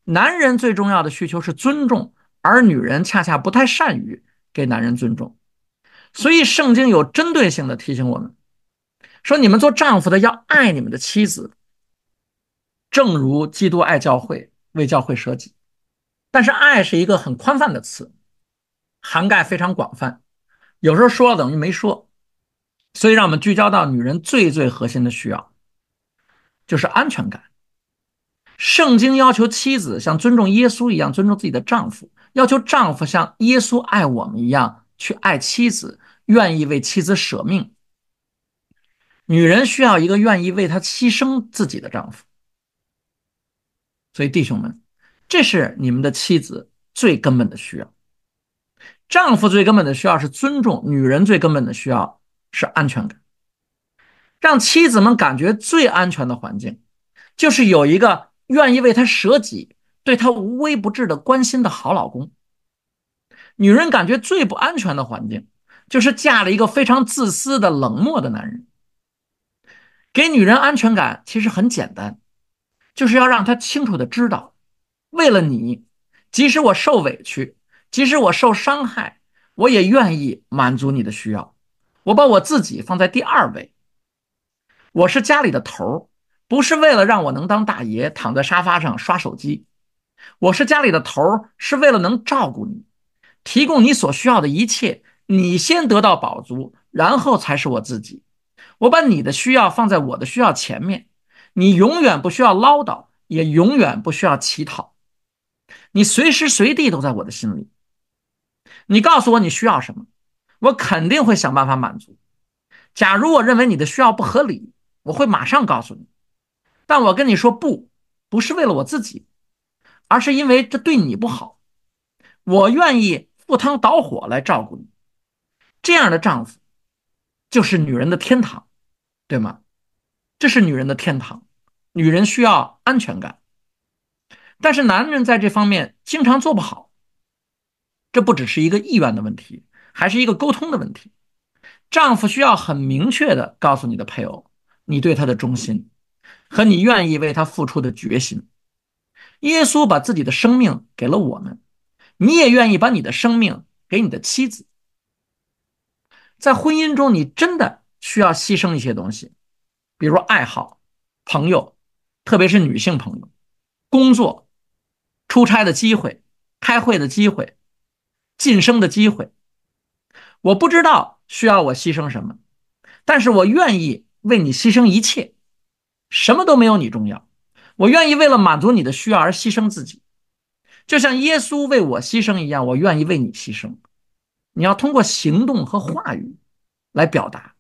男人最重要的需求是尊重，而女人恰恰不太善于给男人尊重。所以圣经有针对性的提醒我们，说你们做丈夫的要爱你们的妻子，正如基督爱教会，为教会舍己。但是爱是一个很宽泛的词，涵盖非常广泛，有时候说了等于没说。所以让我们聚焦到女人最最核心的需要，就是安全感。圣经要求妻子像尊重耶稣一样尊重自己的丈夫，要求丈夫像耶稣爱我们一样去爱妻子，愿意为妻子舍命。女人需要一个愿意为她牺牲自己的丈夫。所以弟兄们，这是你们的妻子最根本的需要。丈夫最根本的需要是尊重，女人最根本的需要是安全感。让妻子们感觉最安全的环境，就是有一个愿意为她舍己，对她无微不至的关心的好老公。女人感觉最不安全的环境，就是嫁了一个非常自私的冷漠的男人。给女人安全感其实很简单，就是要让她清楚的知道，为了你，即使我受委屈，即使我受伤害，我也愿意满足你的需要。我把我自己放在第二位，我是家里的头，不是为了让我能当大爷躺在沙发上刷手机。我是家里的头，是为了能照顾你，提供你所需要的一切，你先得到饱足，然后才是我自己。我把你的需要放在我的需要前面，你永远不需要唠叨，也永远不需要乞讨，你随时随地都在我的心里。你告诉我你需要什么，我肯定会想办法满足。假如我认为你的需要不合理，我会马上告诉你。但我跟你说不，不是为了我自己，而是因为这对你不好。我愿意赴汤蹈火来照顾你。这样的丈夫就是女人的天堂，对吗？这是女人的天堂。女人需要安全感，但是男人在这方面经常做不好。这不只是一个意愿的问题，还是一个沟通的问题。丈夫需要很明确地告诉你的配偶，你对他的忠心和你愿意为他付出的决心。耶稣把自己的生命给了我们，你也愿意把你的生命给你的妻子。在婚姻中，你真的需要牺牲一些东西，比如爱好、朋友，特别是女性朋友，工作、出差的机会、开会的机会、晋升的机会。我不知道需要我牺牲什么，但是我愿意为你牺牲一切，什么都没有你重要。我愿意为了满足你的需要而牺牲自己，就像耶稣为我牺牲一样，我愿意为你牺牲。你要通过行动和话语来表达。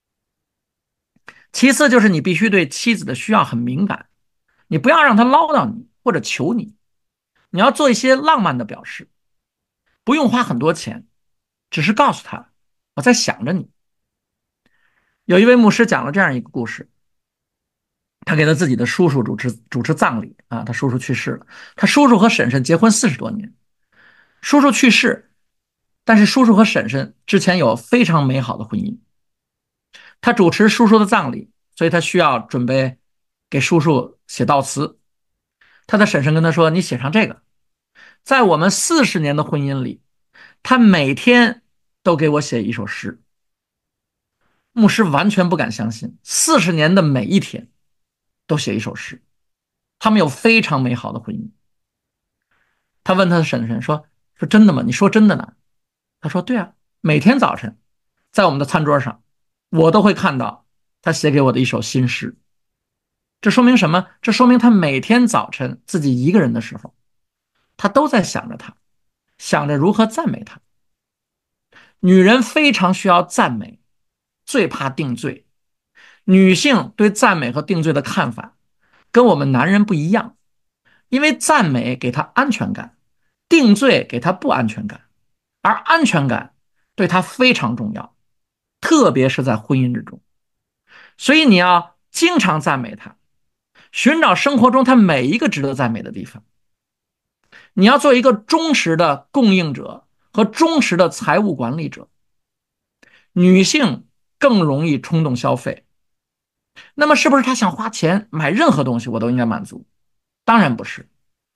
其次就是你必须对妻子的需要很敏感，你不要让她唠叨你或者求你，你要做一些浪漫的表示，不用花很多钱，只是告诉她我在想着你。有一位牧师讲了这样一个故事，他给他自己的叔叔主持葬礼啊，他叔叔去世了，他叔叔和婶婶结婚40多年，叔叔去世，但是叔叔和婶婶之前有非常美好的婚姻。他主持叔叔的葬礼，所以他需要准备给叔叔写悼词。他的婶婶跟他说：“你写上这个，在我们40年的婚姻里，他每天都给我写一首诗。”牧师完全不敢相信，40年的每一天都写一首诗，他们有非常美好的婚姻。他问他的婶婶说真的吗？你说真的呢？他说对啊，每天早晨在我们的餐桌上，我都会看到他写给我的一首新诗。这说明什么？这说明他每天早晨自己一个人的时候，他都在想着他，想着如何赞美他。女人非常需要赞美，最怕定罪。女性对赞美和定罪的看法跟我们男人不一样，因为赞美给她安全感，定罪给她不安全感，而安全感对她非常重要，特别是在婚姻之中。所以你要经常赞美她，寻找生活中她每一个值得赞美的地方。你要做一个忠实的供应者和忠实的财务管理者。女性更容易冲动消费，那么是不是她想花钱买任何东西我都应该满足？当然不是。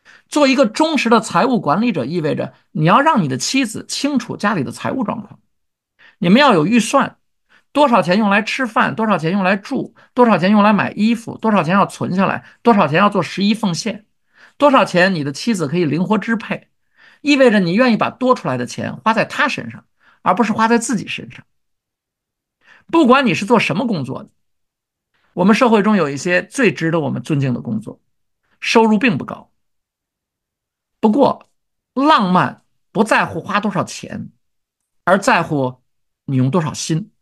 做一个忠实的财务管理者，意味着你要让你的妻子清楚家里的财务状况，你们要有预算，多少钱用来吃饭，多少钱用来住，多少钱用来买衣服，多少钱要存下来，多少钱要做十一奉献，多少钱你的妻子可以灵活支配，意味着你愿意把多出来的钱花在她身上，而不是花在自己身上。不管你是做什么工作的，我们社会中有一些最值得我们尊敬的工作，收入并不高，不过浪漫不在乎花多少钱，而在乎你用多少心。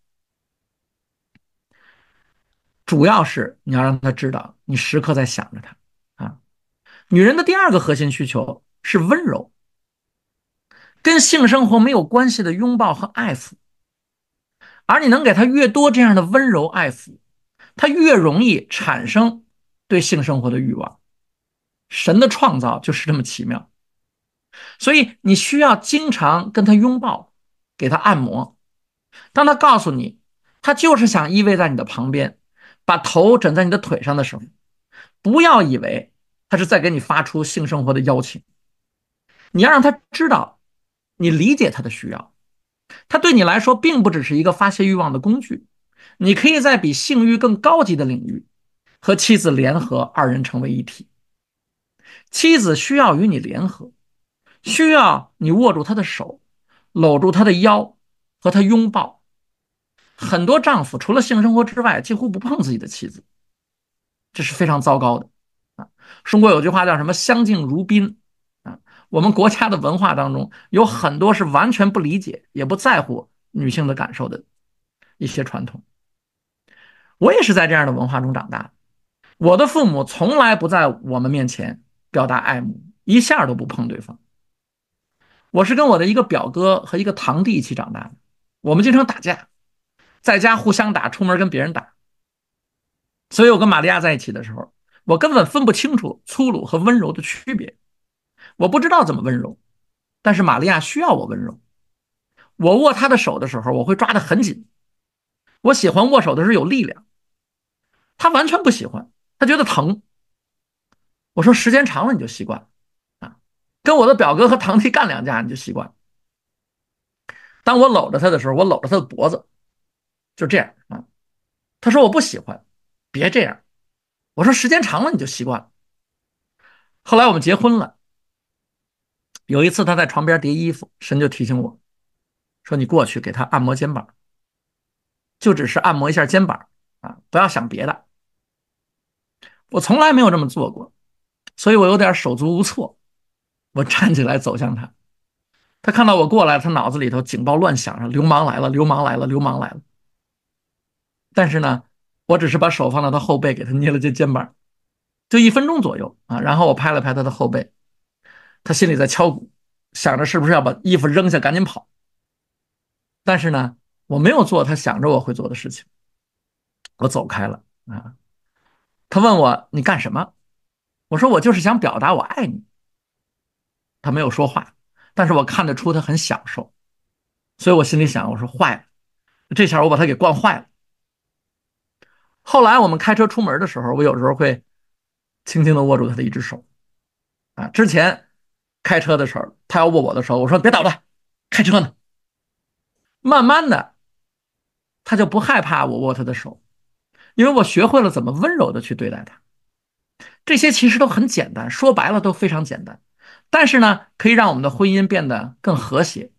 主要是你要让他知道你时刻在想着他啊。女人的第二个核心需求是温柔，跟性生活没有关系的拥抱和爱抚，而你能给她越多这样的温柔爱抚，她越容易产生对性生活的欲望。神的创造就是这么奇妙，所以你需要经常跟她拥抱，给她按摩。当她告诉你她就是想依偎在你的旁边，把头枕在你的腿上的时候，不要以为她是在给你发出性生活的邀请，你要让她知道你理解她的需要，她对你来说并不只是一个发泄欲望的工具，你可以在比性欲更高级的领域和妻子联合，二人成为一体。妻子需要与你联合，需要你握住她的手，搂住她的腰，和她拥抱。很多丈夫除了性生活之外几乎不碰自己的妻子，这是非常糟糕的啊。中国有句话叫什么相敬如宾啊，我们国家的文化当中有很多是完全不理解也不在乎女性的感受的一些传统。我也是在这样的文化中长大的，我的父母从来不在我们面前表达爱慕，一下都不碰对方。我是跟我的一个表哥和一个堂弟一起长大的，我们经常打架，在家互相打，出门跟别人打。所以我跟玛利亚在一起的时候，我根本分不清楚粗鲁和温柔的区别，我不知道怎么温柔，但是玛利亚需要我温柔。我握她的手的时候，我会抓得很紧，我喜欢握手的时候有力量，她完全不喜欢，她觉得疼。我说时间长了你就习惯了啊，跟我的表哥和堂弟干两架你就习惯了。当我搂着她的时候，我搂着她的脖子，就这样啊。她说我不喜欢，别这样。我说时间长了你就习惯了。后来我们结婚了，有一次她在床边叠衣服，神就提醒我说你过去给她按摩肩膀，就只是按摩一下肩膀啊，不要想别的。我从来没有这么做过，所以我有点手足无措。我站起来走向她，她看到我过来，她脑子里头警报乱响，流氓来了，流氓来了，流氓来了。但是呢，我只是把手放到她后背，给她捏了这肩膀，就1分钟左右啊。然后我拍了拍她的后背，她心里在敲鼓，想着是不是要把衣服扔下赶紧跑。但是呢，我没有做她想着我会做的事情，我走开了啊。她问我你干什么？我说我就是想表达我爱你。她没有说话，但是我看得出她很享受，所以我心里想，我说坏了，这下我把她给惯坏了。后来我们开车出门的时候，我有时候会轻轻地握住她的一只手啊。之前开车的时候，她要握我的手，我说别捣乱，开车呢。慢慢的，她就不害怕我握她的手，因为我学会了怎么温柔的去对待她。这些其实都很简单，说白了都非常简单，但是呢，可以让我们的婚姻变得更和谐。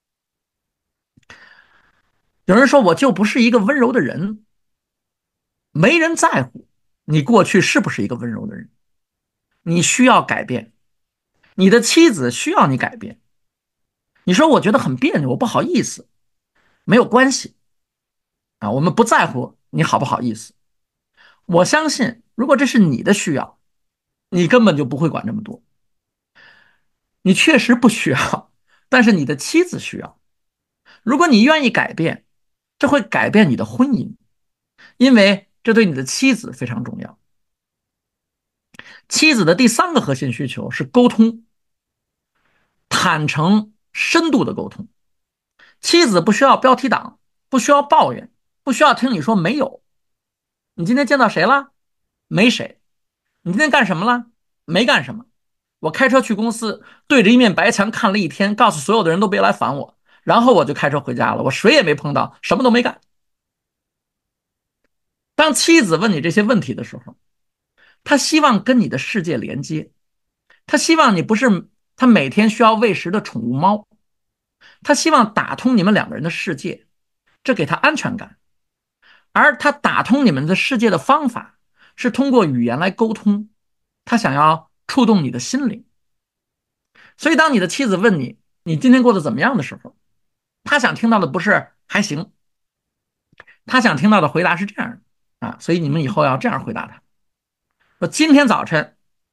有人说我就不是一个温柔的人，没人在乎你过去是不是一个温柔的人，你需要改变，你的妻子需要你改变。你说我觉得很别扭，我不好意思，没有关系啊，我们不在乎你好不好意思。我相信，如果这是你的需要，你根本就不会管这么多。你确实不需要，但是你的妻子需要。如果你愿意改变，这会改变你的婚姻，因为这对你的妻子非常重要。妻子的第三个核心需求是沟通，坦诚、深度的沟通。妻子不需要标题党，不需要抱怨，不需要听你说没有。你今天见到谁了？没谁。你今天干什么了？没干什么。 我开车去公司，对着一面白墙看了一天，告诉所有的人都别来烦我，然后我就开车回家了，我谁也没碰到，什么都没干。当妻子问你这些问题的时候，他希望跟你的世界连接，他希望你不是他每天需要喂食的宠物猫，他希望打通你们两个人的世界，这给他安全感。而他打通你们的世界的方法是通过语言来沟通，他想要触动你的心灵。所以当你的妻子问你你今天过得怎么样的时候，他想听到的不是还行，他想听到的回答是这样的啊，所以你们以后要这样回答他：说今天早晨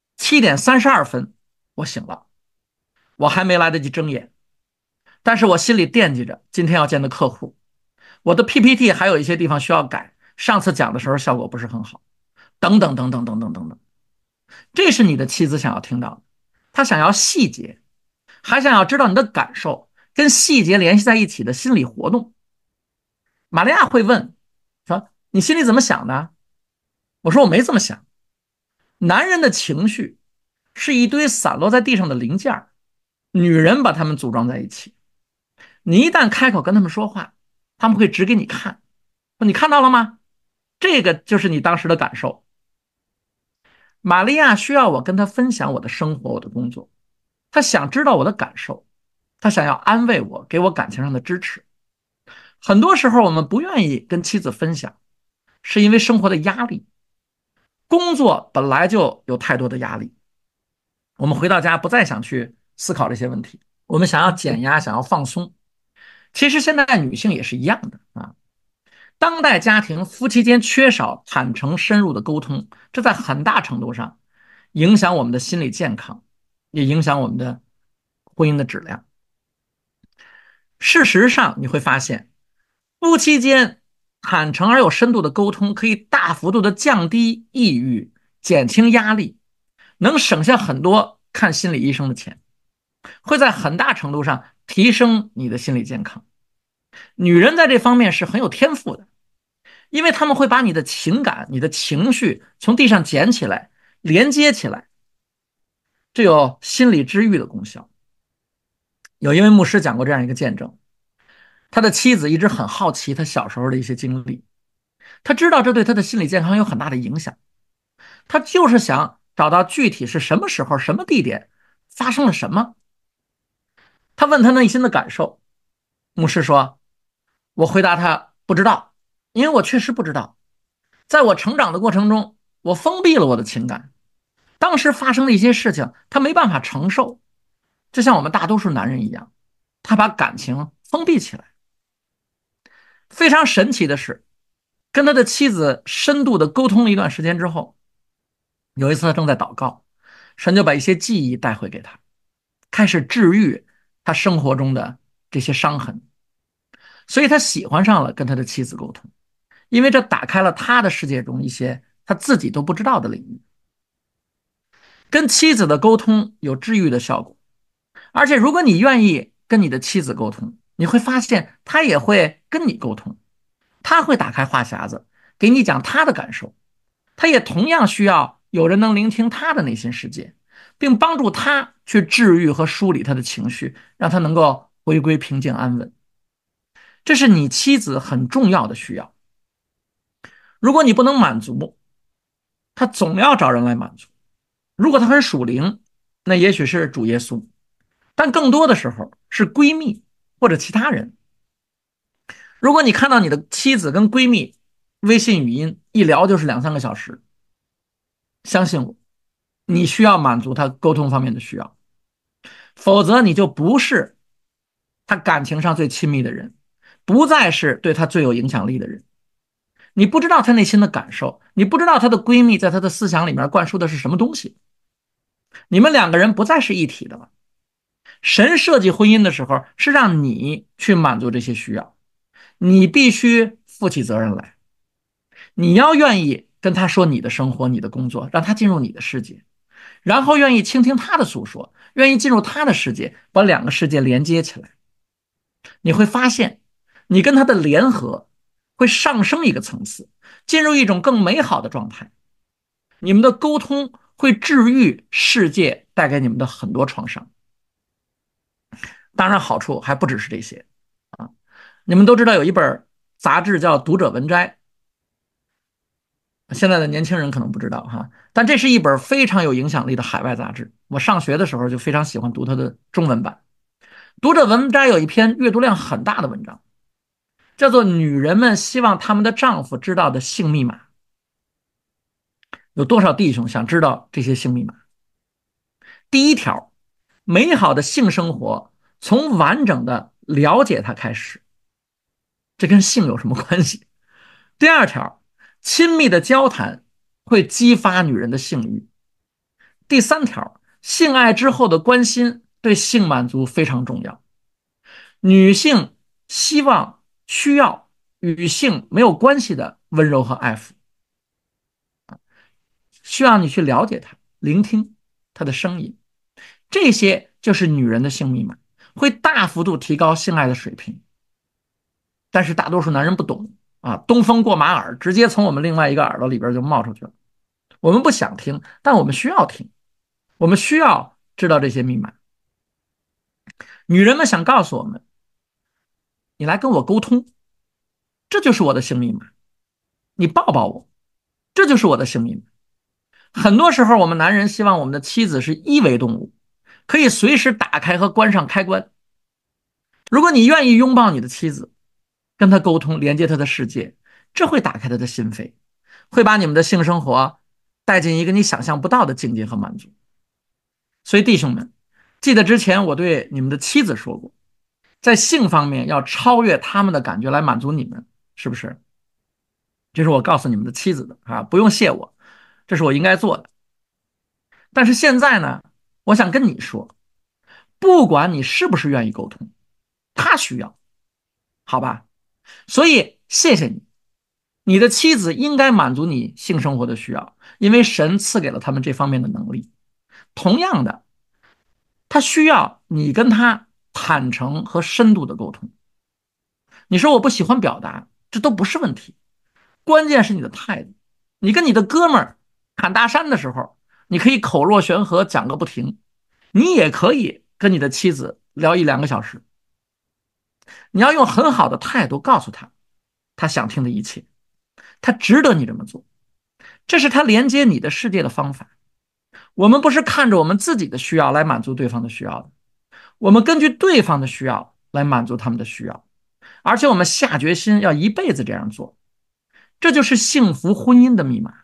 7:32我醒了，我还没来得及睁眼，但是我心里惦记着今天要见的客户，我的 PPT 还有一些地方需要改，上次讲的时候效果不是很好，等等等等等等等等。这是你的妻子想要听到的，她想要细节，还想要知道你的感受，跟细节联系在一起的心理活动。玛利亚会问说：“你心里怎么想的？”我说：“我没这么想。”男人的情绪是一堆散落在地上的零件，女人把它们组装在一起。你一旦开口跟他们说话，他们会指给你看，说：“你看到了吗？这个就是你当时的感受。”玛利亚需要我跟她分享我的生活，我的工作，她想知道我的感受，她想要安慰我，给我感情上的支持。很多时候我们不愿意跟妻子分享，是因为生活的压力，工作本来就有太多的压力，我们回到家不再想去思考这些问题，我们想要减压，想要放松。其实现在女性也是一样的啊。当代家庭夫妻间缺少坦诚深入的沟通，这在很大程度上影响我们的心理健康，也影响我们的婚姻的质量。事实上，你会发现，夫妻间坦诚而有深度的沟通，可以大幅度的降低抑郁，减轻压力，能省下很多看心理医生的钱，会在很大程度上提升你的心理健康。女人在这方面是很有天赋的，因为他们会把你的情感、你的情绪从地上捡起来，连接起来，这有心理治愈的功效。有一位牧师讲过这样一个见证，他的妻子一直很好奇他小时候的一些经历，他知道这对他的心理健康有很大的影响，他就是想找到具体是什么时候、什么地点发生了什么。他问他内心的感受，牧师说：“我回答他不知道，因为我确实不知道。在我成长的过程中，我封闭了我的情感，当时发生的一些事情，他没办法承受，就像我们大多数男人一样，他把感情封闭起来。非常神奇的是，跟他的妻子深度的沟通了一段时间之后，有一次他正在祷告，神就把一些记忆带回给他，开始治愈他生活中的这些伤痕，所以他喜欢上了跟他的妻子沟通，因为这打开了他的世界中一些他自己都不知道的领域。跟妻子的沟通有治愈的效果，而且如果你愿意跟你的妻子沟通，你会发现她也会跟你沟通，她会打开话匣子给你讲她的感受，她也同样需要有人能聆听她的内心世界，并帮助她去治愈和梳理她的情绪，让她能够回归平静安稳。这是你妻子很重要的需要。如果你不能满足，她总要找人来满足。如果她很属灵，那也许是主耶稣，但更多的时候是闺蜜或者其他人。如果你看到你的妻子跟闺蜜微信语音一聊就是2、3个小时，相信我，你需要满足她沟通方面的需要，否则你就不是她感情上最亲密的人，不再是对她最有影响力的人。你不知道她内心的感受，你不知道她的闺蜜在她的思想里面灌输的是什么东西，你们两个人不再是一体的了。神设计婚姻的时候是让你去满足这些需要，你必须负起责任来，你要愿意跟他说你的生活、你的工作，让他进入你的世界，然后愿意倾听他的诉说，愿意进入他的世界，把两个世界连接起来。你会发现，你跟他的联合会上升一个层次，进入一种更美好的状态。你们的沟通会治愈世界带给你们的很多创伤。当然，好处还不只是这些啊！你们都知道有一本杂志叫《读者文摘》，现在的年轻人可能不知道哈，但这是一本非常有影响力的海外杂志。我上学的时候就非常喜欢读它的中文版。读者文摘有一篇阅读量很大的文章，叫做《女人们希望她们的丈夫知道的性密码》。有多少弟兄想知道这些性密码？第一条，美好的性生活从完整的了解它开始，这跟性有什么关系？第二条，亲密的交谈会激发女人的性欲。第三条，性爱之后的关心对性满足非常重要。女性希望、需要与性没有关系的温柔和爱抚，需要你去了解她，聆听她的声音，这些就是女人的性密码，会大幅度提高性爱的水平。但是大多数男人不懂啊，东风过马耳，直接从我们另外一个耳朵里边就冒出去了。我们不想听，但我们需要听，我们需要知道这些密码。女人们想告诉我们，你来跟我沟通，这就是我的性密码。你抱抱我，这就是我的性密码。很多时候，我们男人希望我们的妻子是一维动物，可以随时打开和关上开关。如果你愿意拥抱你的妻子，跟她沟通，连接她的世界，这会打开她的心扉，会把你们的性生活带进一个你想象不到的境界和满足。所以弟兄们，记得之前我对你们的妻子说过，在性方面要超越他们的感觉来满足你们，是不是？这是我告诉你们的妻子的啊，不用谢我，这是我应该做的。但是现在呢，我想跟你说，不管你是不是愿意沟通，他需要，好吧？所以谢谢你，你的妻子应该满足你性生活的需要，因为神赐给了他们这方面的能力。同样的，他需要你跟他坦诚和深度的沟通。你说我不喜欢表达，这都不是问题，关键是你的态度。你跟你的哥们儿侃大山的时候，你可以口若悬河讲个不停，你也可以跟你的妻子聊1-2个小时。你要用很好的态度告诉他，他想听的一切，他值得你这么做，这是他连接你的世界的方法。我们不是看着我们自己的需要来满足对方的需要的，我们根据对方的需要来满足他们的需要，而且我们下决心要一辈子这样做，这就是幸福婚姻的密码。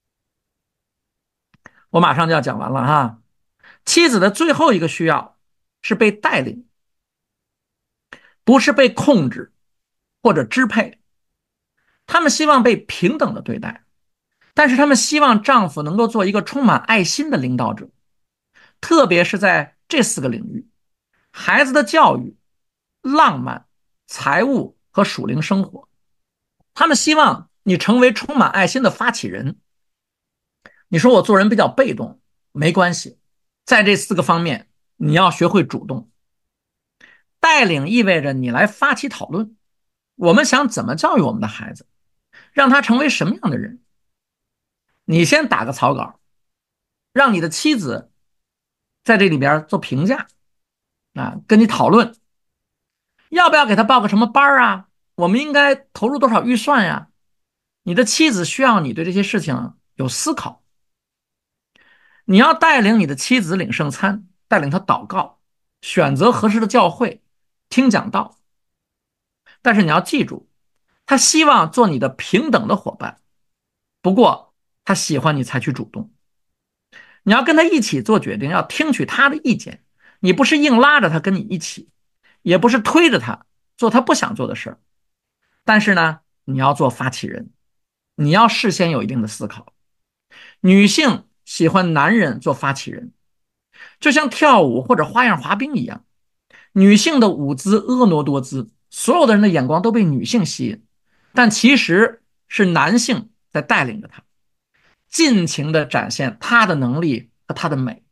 我马上就要讲完了哈。妻子的最后一个需要是被带领，不是被控制或者支配。他们希望被平等的对待，但是他们希望丈夫能够做一个充满爱心的领导者，特别是在这4个领域：孩子的教育、浪漫、财务和属灵生活。他们希望你成为充满爱心的发起人。你说我做人比较被动，没关系，在这4个方面，你要学会主动。带领意味着你来发起讨论，我们想怎么教育我们的孩子，让他成为什么样的人。你先打个草稿，让你的妻子在这里边做评价啊，跟你讨论要不要给他报个什么班啊，我们应该投入多少预算呀。你的妻子需要你对这些事情有思考。你要带领你的妻子领圣餐，带领她祷告，选择合适的教会，听讲道。但是你要记住，他希望做你的平等的伙伴，不过他喜欢你采取主动。你要跟他一起做决定，要听取他的意见，你不是硬拉着他跟你一起，也不是推着他做他不想做的事儿。但是呢，你要做发起人，你要事先有一定的思考。女性喜欢男人做发起人，就像跳舞或者花样滑冰一样，女性的舞姿婀娜多姿，所有的人的眼光都被女性吸引，但其实是男性在带领着她，尽情地展现她的能力和她的美。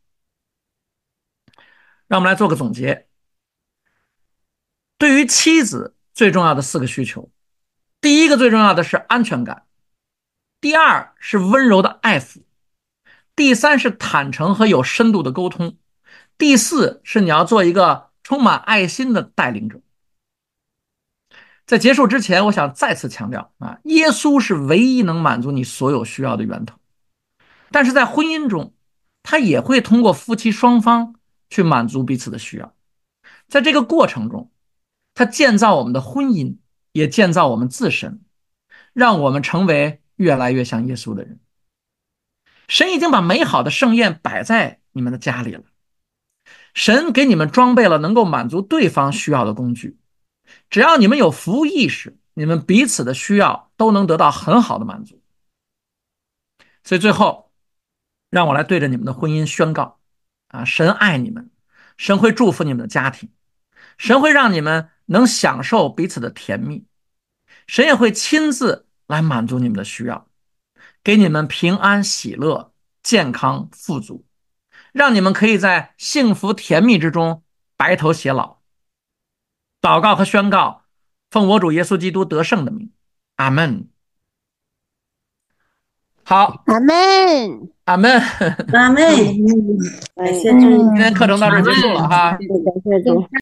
让我们来做个总结。对于妻子最重要的4个需求，第一个最重要的是安全感，第二是温柔的爱抚， 第三是坦诚和有深度的沟通，第四是你要做一个充满爱心的带领者。在结束之前，我想再次强调啊，耶稣是唯一能满足你所有需要的源头。但是在婚姻中，他也会通过夫妻双方去满足彼此的需要。在这个过程中，他建造我们的婚姻，也建造我们自身，让我们成为越来越像耶稣的人。神已经把美好的盛宴摆在你们的家里了，神给你们装备了能够满足对方需要的工具。只要你们有服务意识，你们彼此的需要都能得到很好的满足。所以最后，让我来对着你们的婚姻宣告啊，神爱你们，神会祝福你们的家庭，神会让你们能享受彼此的甜蜜，神也会亲自来满足你们的需要，给你们平安喜乐、健康富足，让你们可以在幸福甜蜜之中白头偕老。祷告和宣告，奉我主耶稣基督得胜的名，阿门。好， 阿门， 阿门。 阿妹，感谢主， 今天课程到这儿结束了哈。 感谢主。